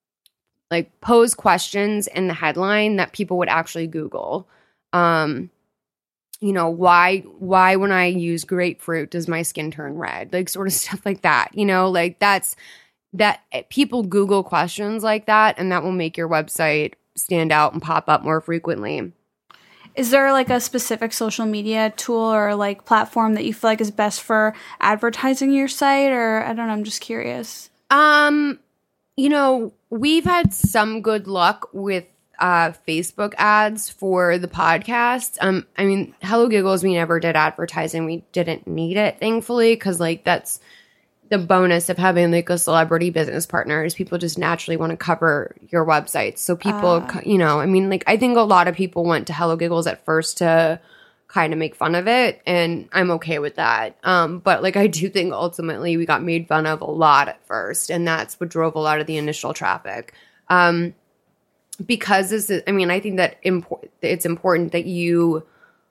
like pose questions in the headline that people would actually Google. Um, You know, why, why when I use grapefruit does my skin turn red? Like sort of stuff like that, you know, like that's, that people Google questions like that, and that will make your website stand out and pop up more frequently. Is there like a specific social media tool or like platform that you feel like is best for advertising your site? Or I don't know, I'm just curious. Um, you know, we've had some good luck with Uh, Facebook ads for the podcast. Um, I mean, Hello Giggles, we never did advertising. We didn't need it, thankfully, because like that's the bonus of having like a celebrity business partner is people just naturally want to cover your website. So people, uh. you know, I mean, like I think a lot of people went to Hello Giggles at first to kind of make fun of it, and I'm okay with that. Um, but like I do think ultimately we got made fun of a lot at first, and that's what drove a lot of the initial traffic. Um, Because this is, I mean, I think that impor- it's important that you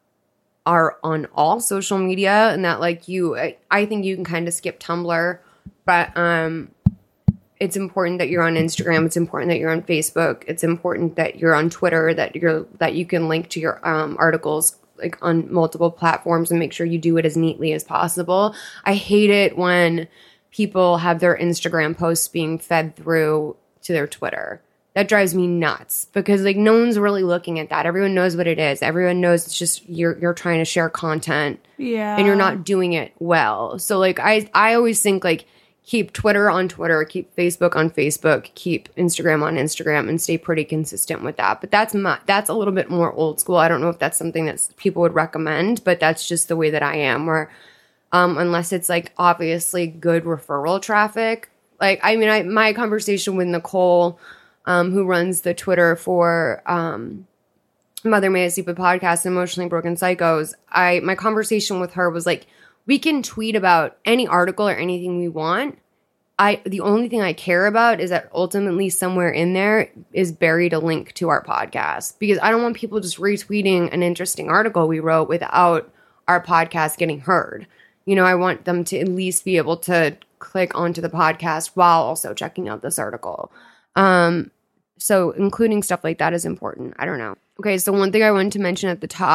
are on all social media, and that like you, I, I think you can kind of skip Tumblr, but um, it's important that you're on Instagram. It's important that you're on Facebook. It's important that you're on Twitter, that you're, that you can link to your um, articles like on multiple platforms, and make sure you do it as neatly as possible. I hate it when people have their Instagram posts being fed through to their Twitter. That drives me nuts, because like no one's really looking at that. Everyone knows what it is. Everyone knows it's just you're you're trying to share content, yeah, and you're not doing it well. So like I I always think like keep Twitter on Twitter, keep Facebook on Facebook, keep Instagram on Instagram, and stay pretty consistent with that. But that's my, that's a little bit more old school. I don't know if that's something that people would recommend, but that's just the way that I am. Where um, unless it's like obviously good referral traffic, like I mean I my conversation with Nicole. Um, who runs the Twitter for um, Mother May I Sleep With podcast and Emotionally Broken Psychos. I my conversation with her was like, we can tweet about any article or anything we want. I the only thing I care about is that ultimately somewhere in there is buried a link to our podcast, because I don't want people just retweeting an interesting article we wrote without our podcast getting heard. You know, I want them to at least be able to click onto the podcast while also checking out this article. Um, so including stuff like that is important. I don't know. Okay, so one thing I wanted to mention at the top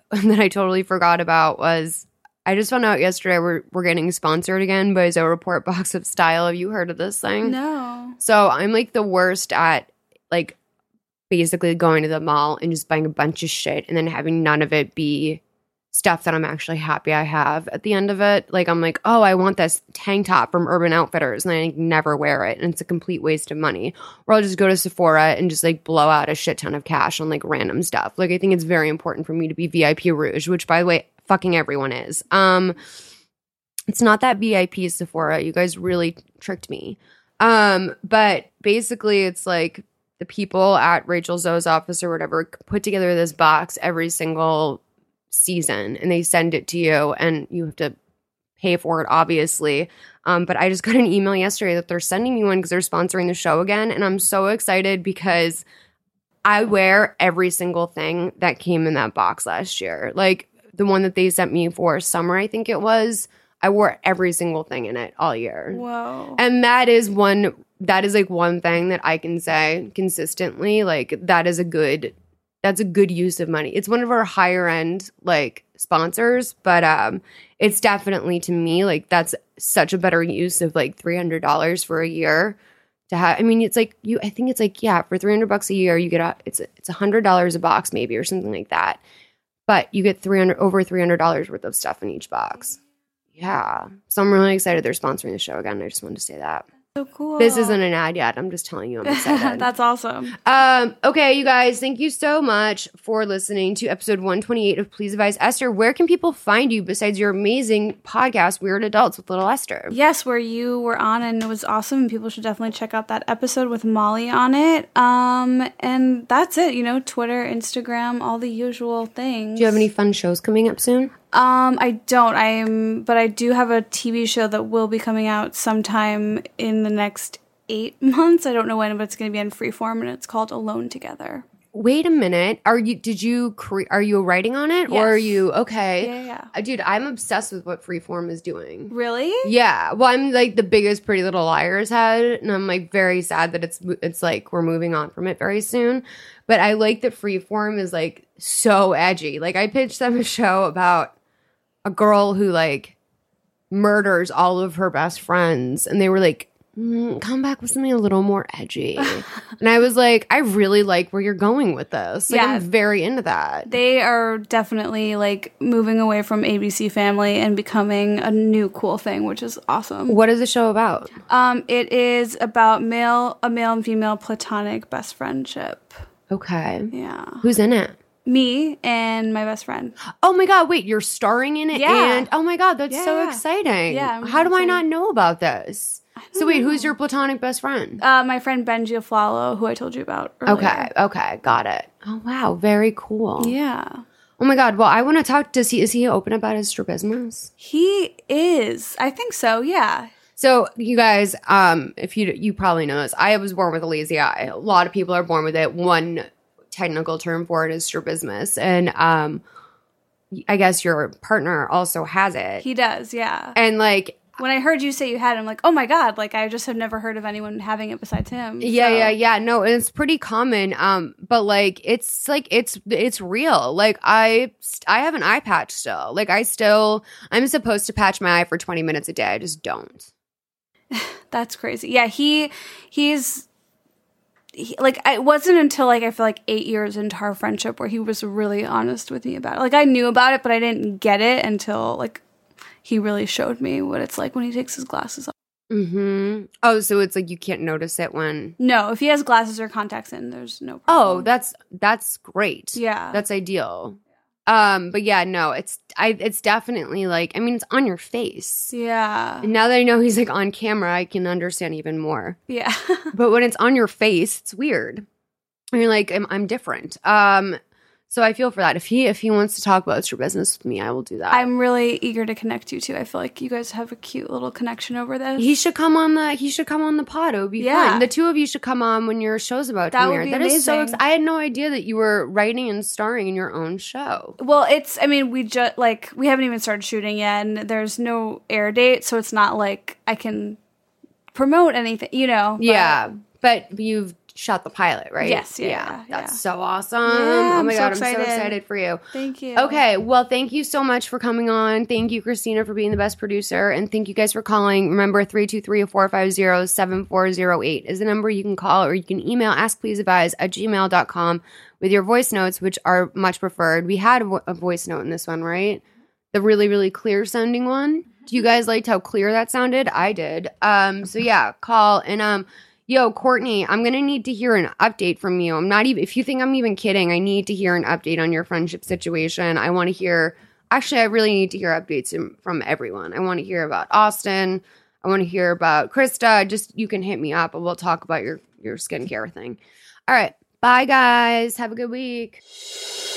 that I totally forgot about was I just found out yesterday we're we're getting sponsored again by Zoe Report Box of Style. Have you heard of this thing? No. So I'm like the worst at like basically going to the mall and just buying a bunch of shit and then having none of it be stuff that I'm actually happy I have at the end of it. Like I'm like, oh, I want this tank top from Urban Outfitters and I like, never wear it and it's a complete waste of money. Or I'll just go to Sephora and just like blow out a shit ton of cash on like random stuff. Like I think it's very important for me to be V I P Rouge, which by the way, fucking everyone is. Um, it's not that V I P Sephora. You guys really tricked me. Um, but basically it's like the people at Rachel Zoe's office or whatever put together this box every single season and they send it to you and you have to pay for it obviously, um, but I just got an email yesterday that they're sending me one because they're sponsoring the show again and I'm so excited because I wear every single thing that came in that box last year. Like the one that they sent me for summer, I think it was, I wore every single thing in it all year. Whoa. And that is one that is like one thing that I can say consistently, like that is a good That's a good use of money. It's one of our higher end like sponsors, but um, it's definitely to me like that's such a better use of like three hundred dollars for a year to have. I mean, it's like you. I think it's like yeah, for three hundred bucks a year, you get a it's it's a hundred dollars a box maybe or something like that. But you get three hundred over three hundred dollars worth of stuff in each box. Yeah, so I'm really excited they're sponsoring the show again. I just wanted to say that. So cool. This isn't an ad yet. I'm just telling you I'm excited. That's awesome. Um, okay, you guys, thank you so much for listening to episode one twenty-eight of Please Advise Esther. Where can people find you besides your amazing podcast, Weird Adults with Little Esther? Yes, where you were on and it was awesome. People should definitely check out that episode with Molly on it. Um, and that's it. You know, Twitter, Instagram, all the usual things. Do you have any fun shows coming up soon? Um, I don't. I am, but I do have a T V show that will be coming out sometime in the next eight months. I don't know when, but it's going to be on Freeform, and it's called Alone Together. Wait a minute. Are you? Did you? Cre- are you writing on it, Yes. or are you okay? Yeah, yeah. Uh, dude, I'm obsessed with what Freeform is doing. Really? Yeah. Well, I'm like the biggest Pretty Little Liars head, and I'm like very sad that it's it's like we're moving on from it very soon. But I like that Freeform is like so edgy. Like I pitched them a show about a girl who like murders all of her best friends, and they were like, mm, come back with something a little more edgy. And I was like, I really like where you're going with this. Like, Yeah. I'm very into that. They are definitely like moving away from A B C Family and becoming a new cool thing, which is awesome. What is the show about? Um, it is about male, a male and female platonic best friendship. Okay. Yeah. Who's in it? Me and my best friend. Oh my God, wait, you're starring in it? Yeah. And oh my God, that's Yeah, so yeah. exciting. Yeah, I'm How do I excited. not know about this? So wait, who's your platonic best friend? Uh, my friend Benji Aflalo, who I told you about earlier. Okay, okay, got it. Oh wow, very cool. Yeah. Oh my God, well, I want to talk, does he, is he open about his strabismus? He is. I think so, yeah. So you guys, um, if you you probably know this, I was born with a lazy eye. A lot of people are born with it. One technical term for it is strabismus, and um, I guess your partner also has it. He does, yeah. And like, When I heard you say you had it, I'm like, oh my God, like I just have never heard of anyone having it besides him. yeah, So- yeah, yeah. No, it's pretty common. Um, but like, it's like it's it's real. Like I I have an eye patch still. Like I still I'm supposed to patch my eye for twenty minutes a day. I just don't. That's crazy. Yeah, he he's he, like it wasn't until like I feel like eight years into our friendship where he was really honest with me about it. Like I knew about it, but I didn't get it until like he really showed me what it's like when he takes his glasses off. Mm-hmm. Oh, so it's like you can't notice it when. No, if he has glasses or contacts in, there's no Oh, problem. that's that's great. Yeah. That's ideal. Um, but yeah, no, it's I it's definitely like I mean it's on your face. yeah. And now that I know he's like on camera, I can understand even more. Yeah. But when it's on your face, it's weird. And you're like, I'm, I'm different. Um, so I feel for that. If he if he wants to talk about strabismus with me, I will do that. I'm really eager to connect you two. I feel like you guys have a cute little connection over this. he should come on the he should come on the pod. It would be Yeah. fun. The two of you should come on when your show's about to That would premiere. be That is so amazing. ex- I had no idea that you were writing and starring in your own show. Well, it's, I mean, we just, like, we haven't even started shooting yet, and there's no air date, so it's not like I can promote anything, you know? but- Yeah. But you've shot the pilot, right? Yes, yeah, yeah, That's yeah. so awesome. Yeah, oh my I'm god, so I'm so excited. excited for you. Thank you. Okay, well, thank you so much for coming on. Thank you, Christina, for being the best producer, and thank you guys for calling. Remember, three two three, four five zero, seven four zero eight is the number you can call, or you can email askpleaseadvise at gmail dot com with your voice notes, which are much preferred. We had a, vo- a voice note in this one, right? The really, really clear sounding one. Do you guys liked how clear that sounded? I did. Um, so yeah, call and um, yo, Courtney, I'm gonna need to hear an update from you. I'm not even. If you think I'm even kidding, I need to hear an update on your friendship situation. I want to hear. Actually, I really need to hear updates from, from everyone. I want to hear about Austin. I want to hear about Krista. Just you can hit me up and we'll talk about your your skincare thing. All right, bye guys. Have a good week.